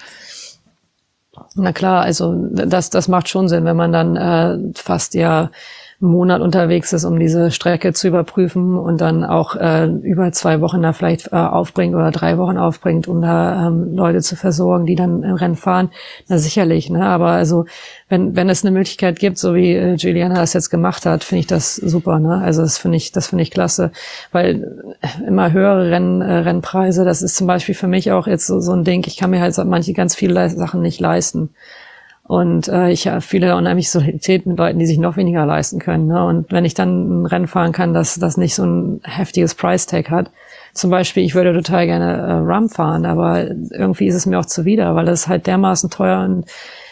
Na klar, also das macht schon Sinn, wenn man dann fast einen Monat unterwegs ist, um diese Strecke zu überprüfen und dann auch über 2 Wochen da vielleicht aufbringt oder 3 Wochen aufbringt, um da Leute zu versorgen, die dann im Rennen fahren. Na sicherlich, ne? Aber also wenn es eine Möglichkeit gibt, so wie Juliana das jetzt gemacht hat, finde ich das super, ne? Also das finde ich klasse, weil immer höhere Rennpreise, das ist zum Beispiel für mich auch jetzt so ein Ding, ich kann mir halt ganz viele Sachen nicht leisten. Und ich fühle unheimlich Solidarität mit Leuten, die sich noch weniger leisten können. Ne? Und wenn ich dann ein Rennen fahren kann, das nicht so ein heftiges Price-Tag hat, zum Beispiel, ich würde total gerne Rum fahren, aber irgendwie ist es mir auch zuwider, weil es halt dermaßen teuer und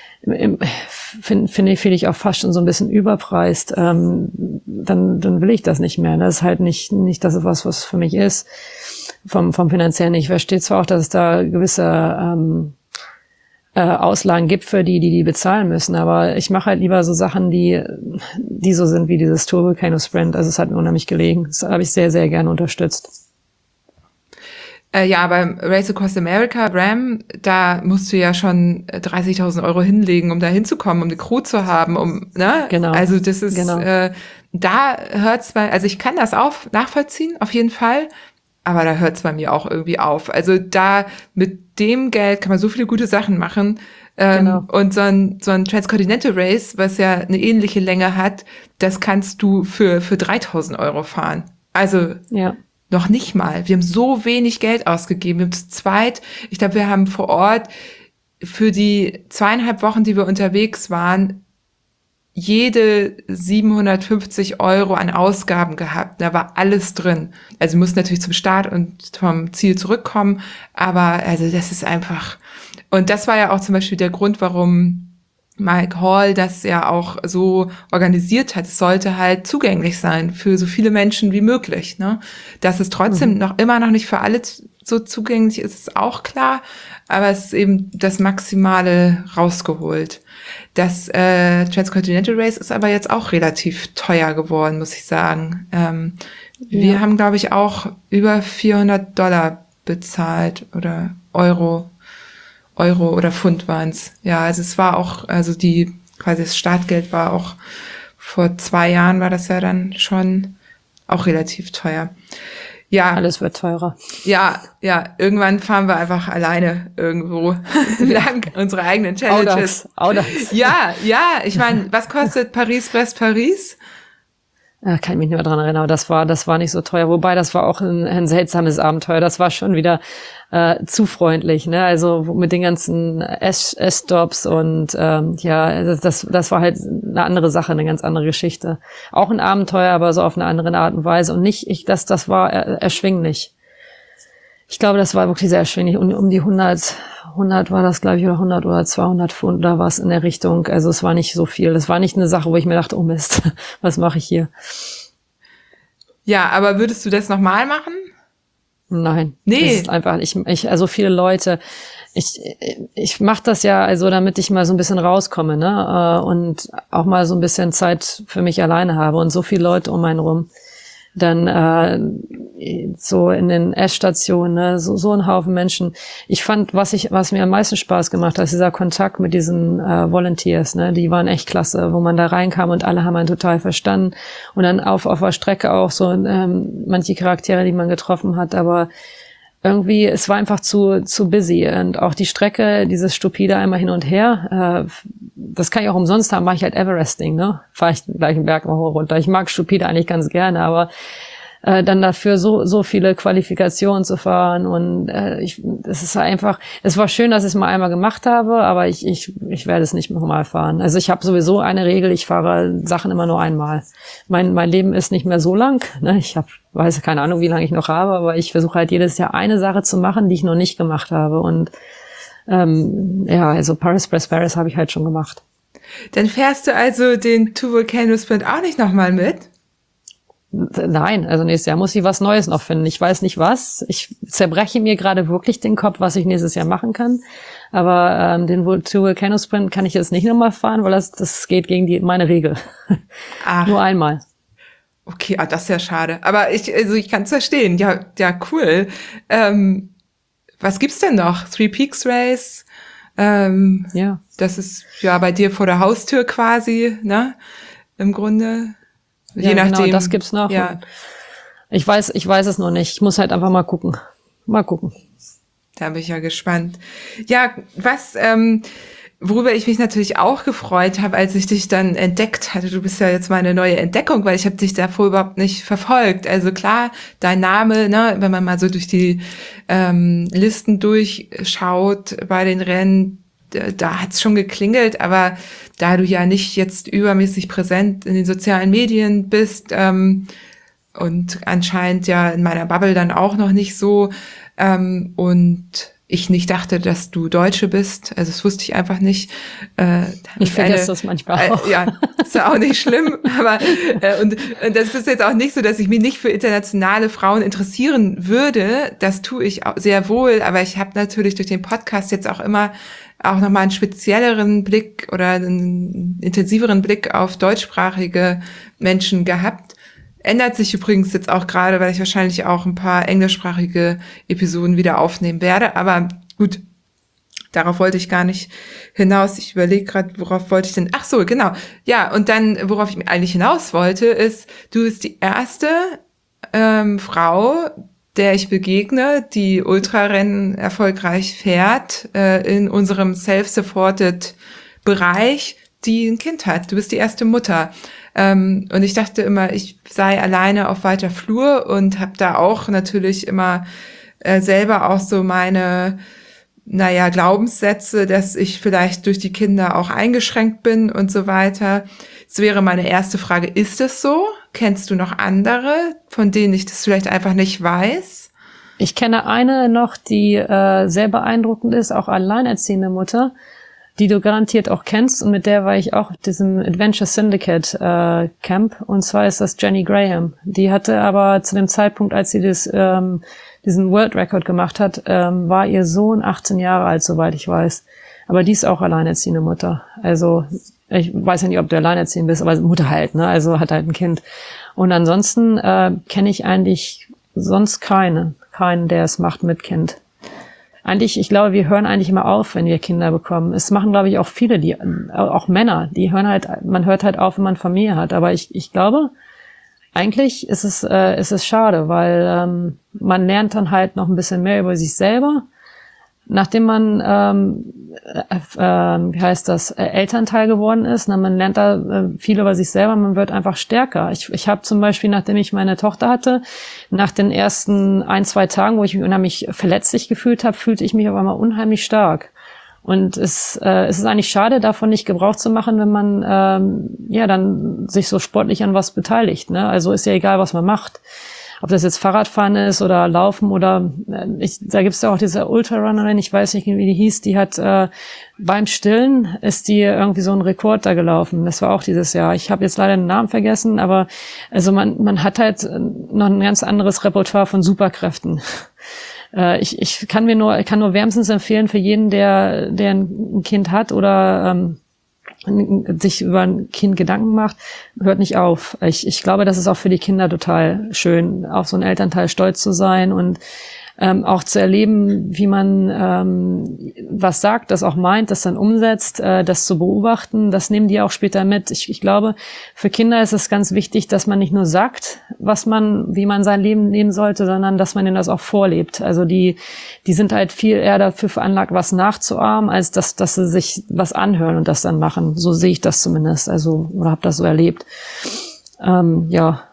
finde ich auch fast schon so ein bisschen überpreist. Dann will ich das nicht mehr. Das ist halt nicht das, was für mich ist. Vom Finanziellen. Ich verstehe zwar auch, dass es da gewisse Auslagen gibt für die bezahlen müssen, aber ich mache halt lieber so Sachen, die so sind wie dieses Tour Volcano Sprint. Also es hat mir unheimlich gelegen. Das habe ich sehr, sehr gerne unterstützt. Beim Race Across America, RAM, da musst du ja schon 30.000 Euro hinlegen, um da hinzukommen, um eine Crew zu haben, ne? Genau. Also das ist, da hört's also ich kann das auch nachvollziehen, auf jeden Fall. Aber da hört's bei mir auch irgendwie auf. Also da mit dem Geld kann man so viele gute Sachen machen. Und so ein Transcontinental Race, was ja eine ähnliche Länge hat, das kannst du für 3.000 Euro fahren. Also noch nicht mal. Wir haben so wenig Geld ausgegeben. Wir haben zu zweit, ich glaube, wir haben vor Ort für die 2,5 Wochen, die wir unterwegs waren, jede 750 Euro an Ausgaben gehabt. Da war alles drin. Also wir mussten natürlich zum Start und vom Ziel zurückkommen, aber also das ist einfach. Und das war ja auch zum Beispiel der Grund, warum Mike Hall das ja auch so organisiert hat. Es sollte halt zugänglich sein für so viele Menschen wie möglich, ne? Dass es trotzdem immer noch nicht für alle so zugänglich ist, ist auch klar, aber es ist eben das Maximale rausgeholt. Das Transcontinental Race ist aber jetzt auch relativ teuer geworden, muss ich sagen. Wir haben, glaube ich, auch über $400 bezahlt oder Euro oder Pfund waren's. Ja, also es war auch, also quasi das Startgeld war auch, vor 2 Jahren war das ja dann schon auch relativ teuer. Ja. Alles wird teurer. Ja, irgendwann fahren wir einfach alleine irgendwo lang, unsere eigenen Challenges. Audax. Ja, ich meine, was kostet Paris-Brest-Paris? Kann ich mich nicht mehr dran erinnern, aber das war nicht so teuer. Wobei, das war auch ein seltsames Abenteuer. Das war schon wieder zu freundlich, ne? Also mit den ganzen Essstops und das war halt eine andere Sache, eine ganz andere Geschichte. Auch ein Abenteuer, aber so auf eine andere Art und Weise. Und das war erschwinglich. Ich glaube, das war wirklich sehr erschwinglich. Und um die 100 war das, glaube ich, oder 100 oder 200 Pfund oder was in der Richtung. Also es war nicht so viel. Das war nicht eine Sache, wo ich mir dachte, oh Mist, was mache ich hier? Ja, aber würdest du das nochmal machen? Nein. Nee. Das ist einfach, also viele Leute, ich mache das ja, also damit ich mal so ein bisschen rauskomme, ne, und auch mal so ein bisschen Zeit für mich alleine habe und so viele Leute um einen rum. Dann so in den Essstationen, ne, so ein Haufen Menschen. Ich fand, was mir am meisten Spaß gemacht hat, dieser Kontakt mit diesen Volunteers, ne, die waren echt klasse, wo man da reinkam und alle haben einen total verstanden. Und dann auf der Strecke auch so manche Charaktere, die man getroffen hat, aber irgendwie, es war einfach zu busy. Und auch die Strecke, dieses stupide einmal hin und her, das kann ich auch umsonst haben, mache ich halt Everesting, ne? Fahre ich den gleichen Berg mal hoch runter. Ich mag stupide eigentlich ganz gerne, aber dann dafür so viele Qualifikationen zu fahren und es ist einfach, es war schön, dass ich es mal einmal gemacht habe, aber ich werde es nicht nochmal fahren. Also ich habe sowieso eine Regel, ich fahre Sachen immer nur einmal. Mein Leben ist nicht mehr so lang, ne? Weiß keine Ahnung, wie lange ich noch habe, aber ich versuche halt jedes Jahr eine Sache zu machen, die ich noch nicht gemacht habe und also Paris habe ich halt schon gemacht. Dann fährst du also den Two Volcano Sprint auch nicht nochmal mit? Nein, also nächstes Jahr muss ich was Neues noch finden. Ich weiß nicht was. Ich zerbreche mir gerade wirklich den Kopf, was ich nächstes Jahr machen kann. Aber den Two Volcano Sprint kann ich jetzt nicht nochmal fahren, weil das geht gegen meine Regel. Ach. Nur einmal. Okay, das ist ja schade. Aber ich kann es verstehen. Ja, cool. Was gibt's denn noch? Three Peaks Race? Ja. Das ist ja bei dir vor der Haustür quasi, ne? Im Grunde. Je nachdem. Genau, das gibt's noch. Ja. Ich weiß es noch nicht. Ich muss halt einfach mal gucken. Da bin ich ja gespannt. Ja, worüber ich mich natürlich auch gefreut habe, als ich dich dann entdeckt hatte, du bist ja jetzt meine neue Entdeckung, weil ich habe dich davor überhaupt nicht verfolgt. Also klar, dein Name, ne, wenn man mal so durch die Listen durchschaut bei den Rennen, da hat's schon geklingelt, aber da du ja nicht jetzt übermäßig präsent in den sozialen Medien bist und anscheinend ja in meiner Bubble dann auch noch nicht so und ich nicht dachte, dass du Deutsche bist, also das wusste ich einfach nicht. Ich vergesse das manchmal auch. Ja, ist ja auch nicht schlimm, aber und das ist jetzt auch nicht so, dass ich mich nicht für internationale Frauen interessieren würde, das tue ich auch sehr wohl, aber ich habe natürlich durch den Podcast jetzt auch immer auch nochmal einen spezielleren Blick oder einen intensiveren Blick auf deutschsprachige Menschen gehabt. Ändert sich übrigens jetzt auch gerade, weil ich wahrscheinlich auch ein paar englischsprachige Episoden wieder aufnehmen werde. Aber gut, darauf wollte ich gar nicht hinaus. Ich überlege gerade, worauf wollte ich denn? Ach so, genau. Ja, und dann, worauf ich eigentlich hinaus wollte, ist, du bist die erste Frau, der ich begegne, die Ultrarennen erfolgreich fährt, in unserem self-supported Bereich, die ein Kind hat. Du bist die erste Mutter. Und ich dachte immer, ich sei alleine auf weiter Flur und habe da auch natürlich immer selber auch so meine, Glaubenssätze, dass ich vielleicht durch die Kinder auch eingeschränkt bin und so weiter. Es wäre meine erste Frage, ist es so? Kennst du noch andere, von denen ich das vielleicht einfach nicht weiß? Ich kenne eine noch, die sehr beeindruckend ist, auch alleinerziehende Mutter. die du garantiert auch kennst, und mit der war ich auch auf diesem Adventure Syndicate Camp, und zwar ist das Jenny Graham. Die hatte aber zu dem Zeitpunkt, als sie diesen World Record gemacht hat, war ihr Sohn 18 Jahre alt, soweit ich weiß. Aber die ist auch alleinerziehende Mutter. Also ich weiß ja nicht, ob du alleinerziehend bist, aber Mutter halt, ne? Also hat halt ein Kind. Und ansonsten kenne ich eigentlich sonst keinen, der es macht mit Kind. Eigentlich, ich glaube, wir hören eigentlich immer auf, wenn wir Kinder bekommen. Es machen, glaube ich, auch viele, auch Männer, die hören halt, man hört halt auf, wenn man Familie hat. Aber ich glaube, eigentlich ist es schade, weil man lernt dann halt noch ein bisschen mehr über sich selber. Nachdem man, Elternteil geworden ist, man lernt da viel über sich selber, man wird einfach stärker. Ich habe zum Beispiel, nachdem ich meine Tochter hatte, nach den ersten 1-2 Tagen, wo ich mich unheimlich verletzlich gefühlt habe, fühlte ich mich auf einmal unheimlich stark. Und es ist eigentlich schade, davon nicht Gebrauch zu machen, wenn man dann sich so sportlich an was beteiligt. Ne? Also ist ja egal, was man macht. Ob das jetzt Fahrradfahren ist oder Laufen oder da gibt's ja auch diese Ultrarunnerin, ich weiß nicht, wie die hieß, die hat beim Stillen ist die irgendwie so einen Rekord da gelaufen. Das war auch dieses Jahr. Ich habe jetzt leider den Namen vergessen, aber also man hat halt noch ein ganz anderes Repertoire von Superkräften. Ich kann nur wärmstens empfehlen für jeden, der ein Kind hat oder sich über ein Kind Gedanken macht, hört nicht auf. Ich glaube, das ist auch für die Kinder total schön, auf so einen Elternteil stolz zu sein und auch zu erleben, wie man was sagt, das auch meint, das dann umsetzt, das zu beobachten, das nehmen die auch später mit. Ich glaube, für Kinder ist es ganz wichtig, dass man nicht nur sagt, wie man sein Leben leben sollte, sondern dass man ihnen das auch vorlebt. Also die sind halt viel eher dafür veranlagt, was nachzuahmen, als dass sie sich was anhören und das dann machen. So sehe ich das zumindest, also oder habe das so erlebt. Ja.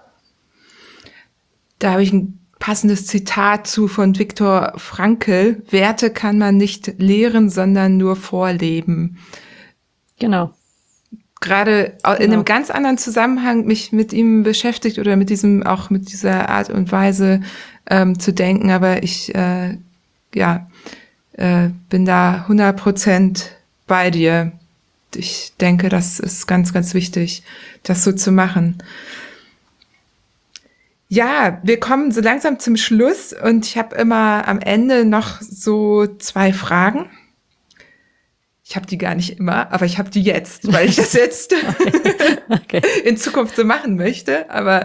Da habe ich ein passendes Zitat von Viktor Frankl. Werte kann man nicht lehren, sondern nur vorleben. Genau. Gerade in einem ganz anderen Zusammenhang mich mit ihm beschäftigt oder mit dieser Art und Weise zu denken. Aber ich bin da 100% bei dir. Ich denke, das ist ganz, ganz wichtig, das so zu machen. Ja, wir kommen so langsam zum Schluss und ich habe immer am Ende noch so 2 Fragen. Ich habe die gar nicht immer, aber ich habe die jetzt, weil ich das jetzt Okay. in Zukunft so machen möchte. Aber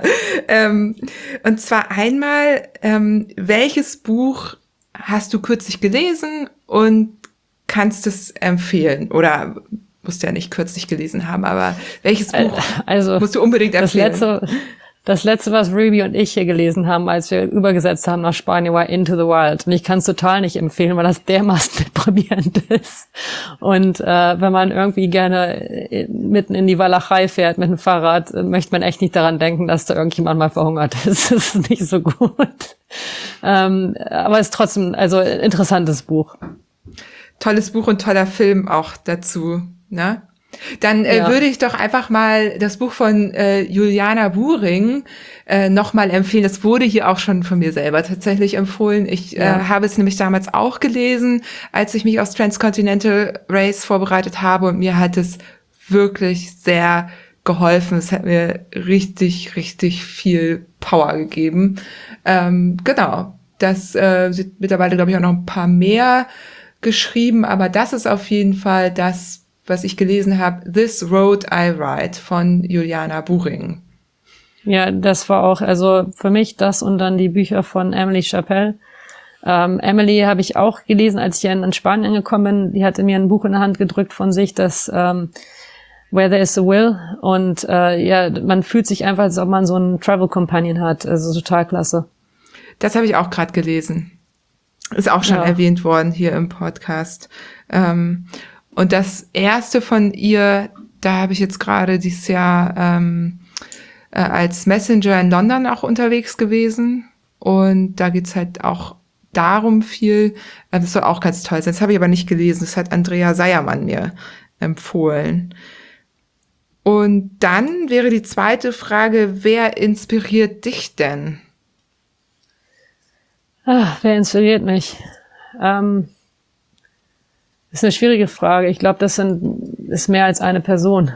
und zwar einmal, welches Buch hast du kürzlich gelesen und kannst es empfehlen? Oder musst ja nicht kürzlich gelesen haben, aber welches Buch musst du unbedingt empfehlen? Das letzte, was Ruby und ich hier gelesen haben, als wir übergesetzt haben nach Spanien, war Into the Wild. Und ich kann es total nicht empfehlen, weil das dermaßen deprimierend ist. Und wenn man irgendwie gerne mitten in die Walachei fährt mit dem Fahrrad, möchte man echt nicht daran denken, dass da irgendjemand mal verhungert ist. Das ist nicht so gut. Aber es ist trotzdem, also interessantes Buch. Tolles Buch und toller Film auch dazu, ne? Dann würde ich doch einfach mal das Buch von Juliana Buhring nochmal empfehlen. Das wurde hier auch schon von mir selber tatsächlich empfohlen. Ich habe es nämlich damals auch gelesen, als ich mich aufs Transcontinental Race vorbereitet habe, und mir hat es wirklich sehr geholfen. Es hat mir richtig, richtig viel Power gegeben. Genau. Das sind mittlerweile, glaube ich, auch noch ein paar mehr geschrieben, aber das ist auf jeden Fall das, was ich gelesen habe, This Road I Ride von Juliana Buhring. Ja, das war auch, also für mich das und dann die Bücher von Emily Chappell. Emily habe ich auch gelesen, als ich in Spanien angekommen bin. Die hatte mir ein Buch in der Hand gedrückt von sich, das Where There Is a Will. Und man fühlt sich einfach, als ob man so einen Travel Companion hat. Also total klasse. Das habe ich auch gerade gelesen. Ist auch schon erwähnt worden hier im Podcast. Und das erste von ihr, da habe ich jetzt gerade dieses Jahr als Messenger in London auch unterwegs gewesen. Und da geht's halt auch darum viel. Das soll auch ganz toll sein. Das habe ich aber nicht gelesen. Das hat Andrea Seiermann mir empfohlen. Und dann wäre die zweite Frage, wer inspiriert dich denn? Wer inspiriert mich? Das ist eine schwierige Frage. Ich glaube, ist mehr als eine Person.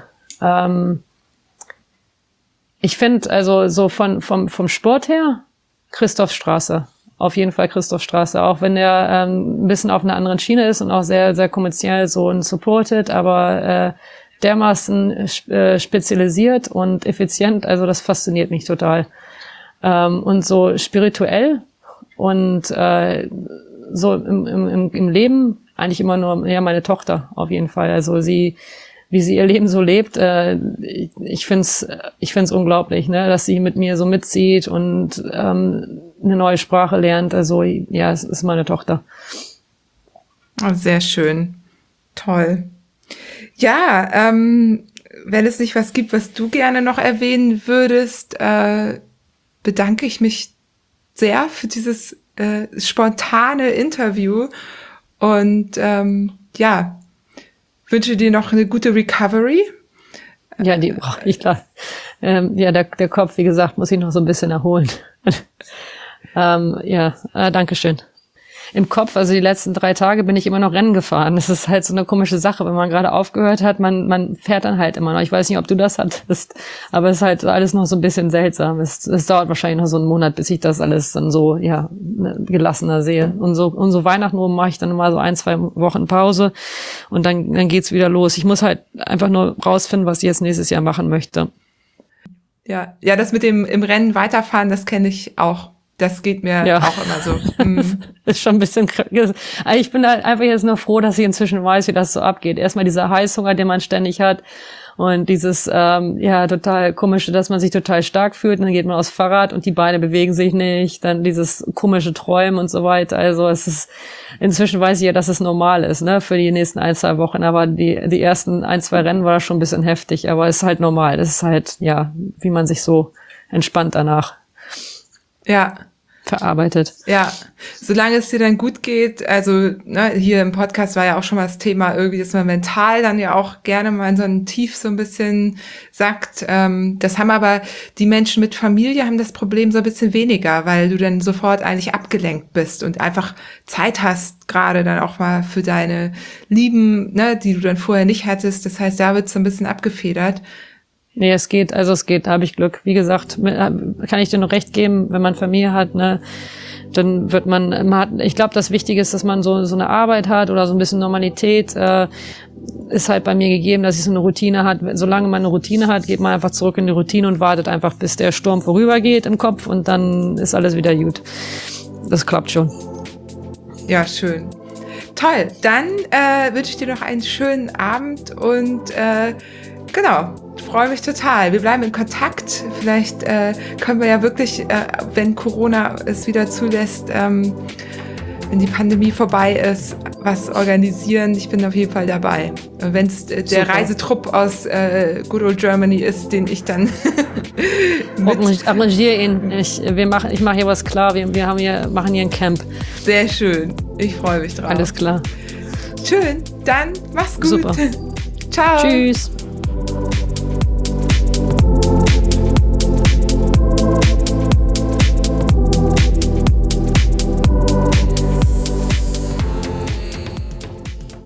Ich finde, also so vom Sport her, Christoph Strasser. Auf jeden Fall Christoph Strasser, auch wenn er ein bisschen auf einer anderen Schiene ist und auch sehr, sehr kommerziell so und supported, aber dermaßen spezialisiert und effizient, also das fasziniert mich total. Und so spirituell und so im Leben eigentlich immer nur meine Tochter auf jeden Fall. Also wie sie ihr Leben so lebt, ich find's unglaublich, ne, dass sie mit mir so mitzieht und eine neue Sprache lernt. Also ja, es ist meine Tochter. Oh, sehr schön. Toll. Ja, wenn es nicht was gibt, was du gerne noch erwähnen würdest, bedanke ich mich sehr für dieses spontane Interview und ja, wünsche dir noch eine gute Recovery. Ja, der Kopf, wie gesagt, muss ich noch so ein bisschen erholen. Danke schön. Im Kopf, also die letzten 3 Tage bin ich immer noch Rennen gefahren. Das ist halt so eine komische Sache, wenn man gerade aufgehört hat, man fährt dann halt immer noch. Ich weiß nicht, ob du das hattest, aber es ist halt alles noch so ein bisschen seltsam. Es dauert wahrscheinlich noch so einen Monat, bis ich das alles dann so, ja, gelassener sehe. Und so Weihnachten rum mache ich dann mal so 1-2 Wochen Pause und dann geht's wieder los. Ich muss halt einfach nur rausfinden, was ich jetzt nächstes Jahr machen möchte. Ja, das mit dem im Rennen weiterfahren, das kenne ich auch. Das geht mir auch immer so. Ist schon ein bisschen krass. Ich bin halt einfach jetzt nur froh, dass ich inzwischen weiß, wie das so abgeht. Erstmal dieser Heißhunger, den man ständig hat und dieses total komische, dass man sich total stark fühlt und dann geht man aufs Fahrrad und die Beine bewegen sich nicht, dann dieses komische Träumen und so weiter. Also inzwischen weiß ich ja, dass es normal ist, ne, für die nächsten 1-2 Wochen, aber die ersten 1-2 Rennen war das schon ein bisschen heftig, aber es ist halt normal. Das ist halt, ja, wie man sich so entspannt danach verarbeitet. Ja, solange es dir dann gut geht, also ne, hier im Podcast war ja auch schon mal das Thema irgendwie, dass man mental dann ja auch gerne mal in so ein Tief so ein bisschen sagt, das haben aber die Menschen mit Familie haben das Problem so ein bisschen weniger, weil du dann sofort eigentlich abgelenkt bist und einfach Zeit hast, gerade dann auch mal für deine Lieben, ne, die du dann vorher nicht hattest. Das heißt, da wird so ein bisschen abgefedert. Nee, es geht, da habe ich Glück. Wie gesagt, kann ich dir noch recht geben, wenn man Familie hat, ne, dann wird ich glaube, das Wichtige ist, dass man so eine Arbeit hat oder so ein bisschen Normalität, ist halt bei mir gegeben, dass ich so eine Routine hat. Solange man eine Routine hat, geht man einfach zurück in die Routine und wartet einfach, bis der Sturm vorübergeht im Kopf und dann ist alles wieder gut. Das klappt schon. Ja, schön. Toll, dann wünsche ich dir noch einen schönen Abend und genau, freue mich total. Wir bleiben in Kontakt. Vielleicht können wir ja wirklich, wenn Corona es wieder zulässt, wenn die Pandemie vorbei ist, was organisieren. Ich bin auf jeden Fall dabei. Wenn es der Reisetrupp aus Good Old Germany ist, den ich dann arrangiere ihn. Ich mache hier was klar. Wir machen hier ein Camp. Sehr schön. Ich freue mich drauf. Alles klar. Schön. Dann mach's gut. Super. Ciao. Tschüss.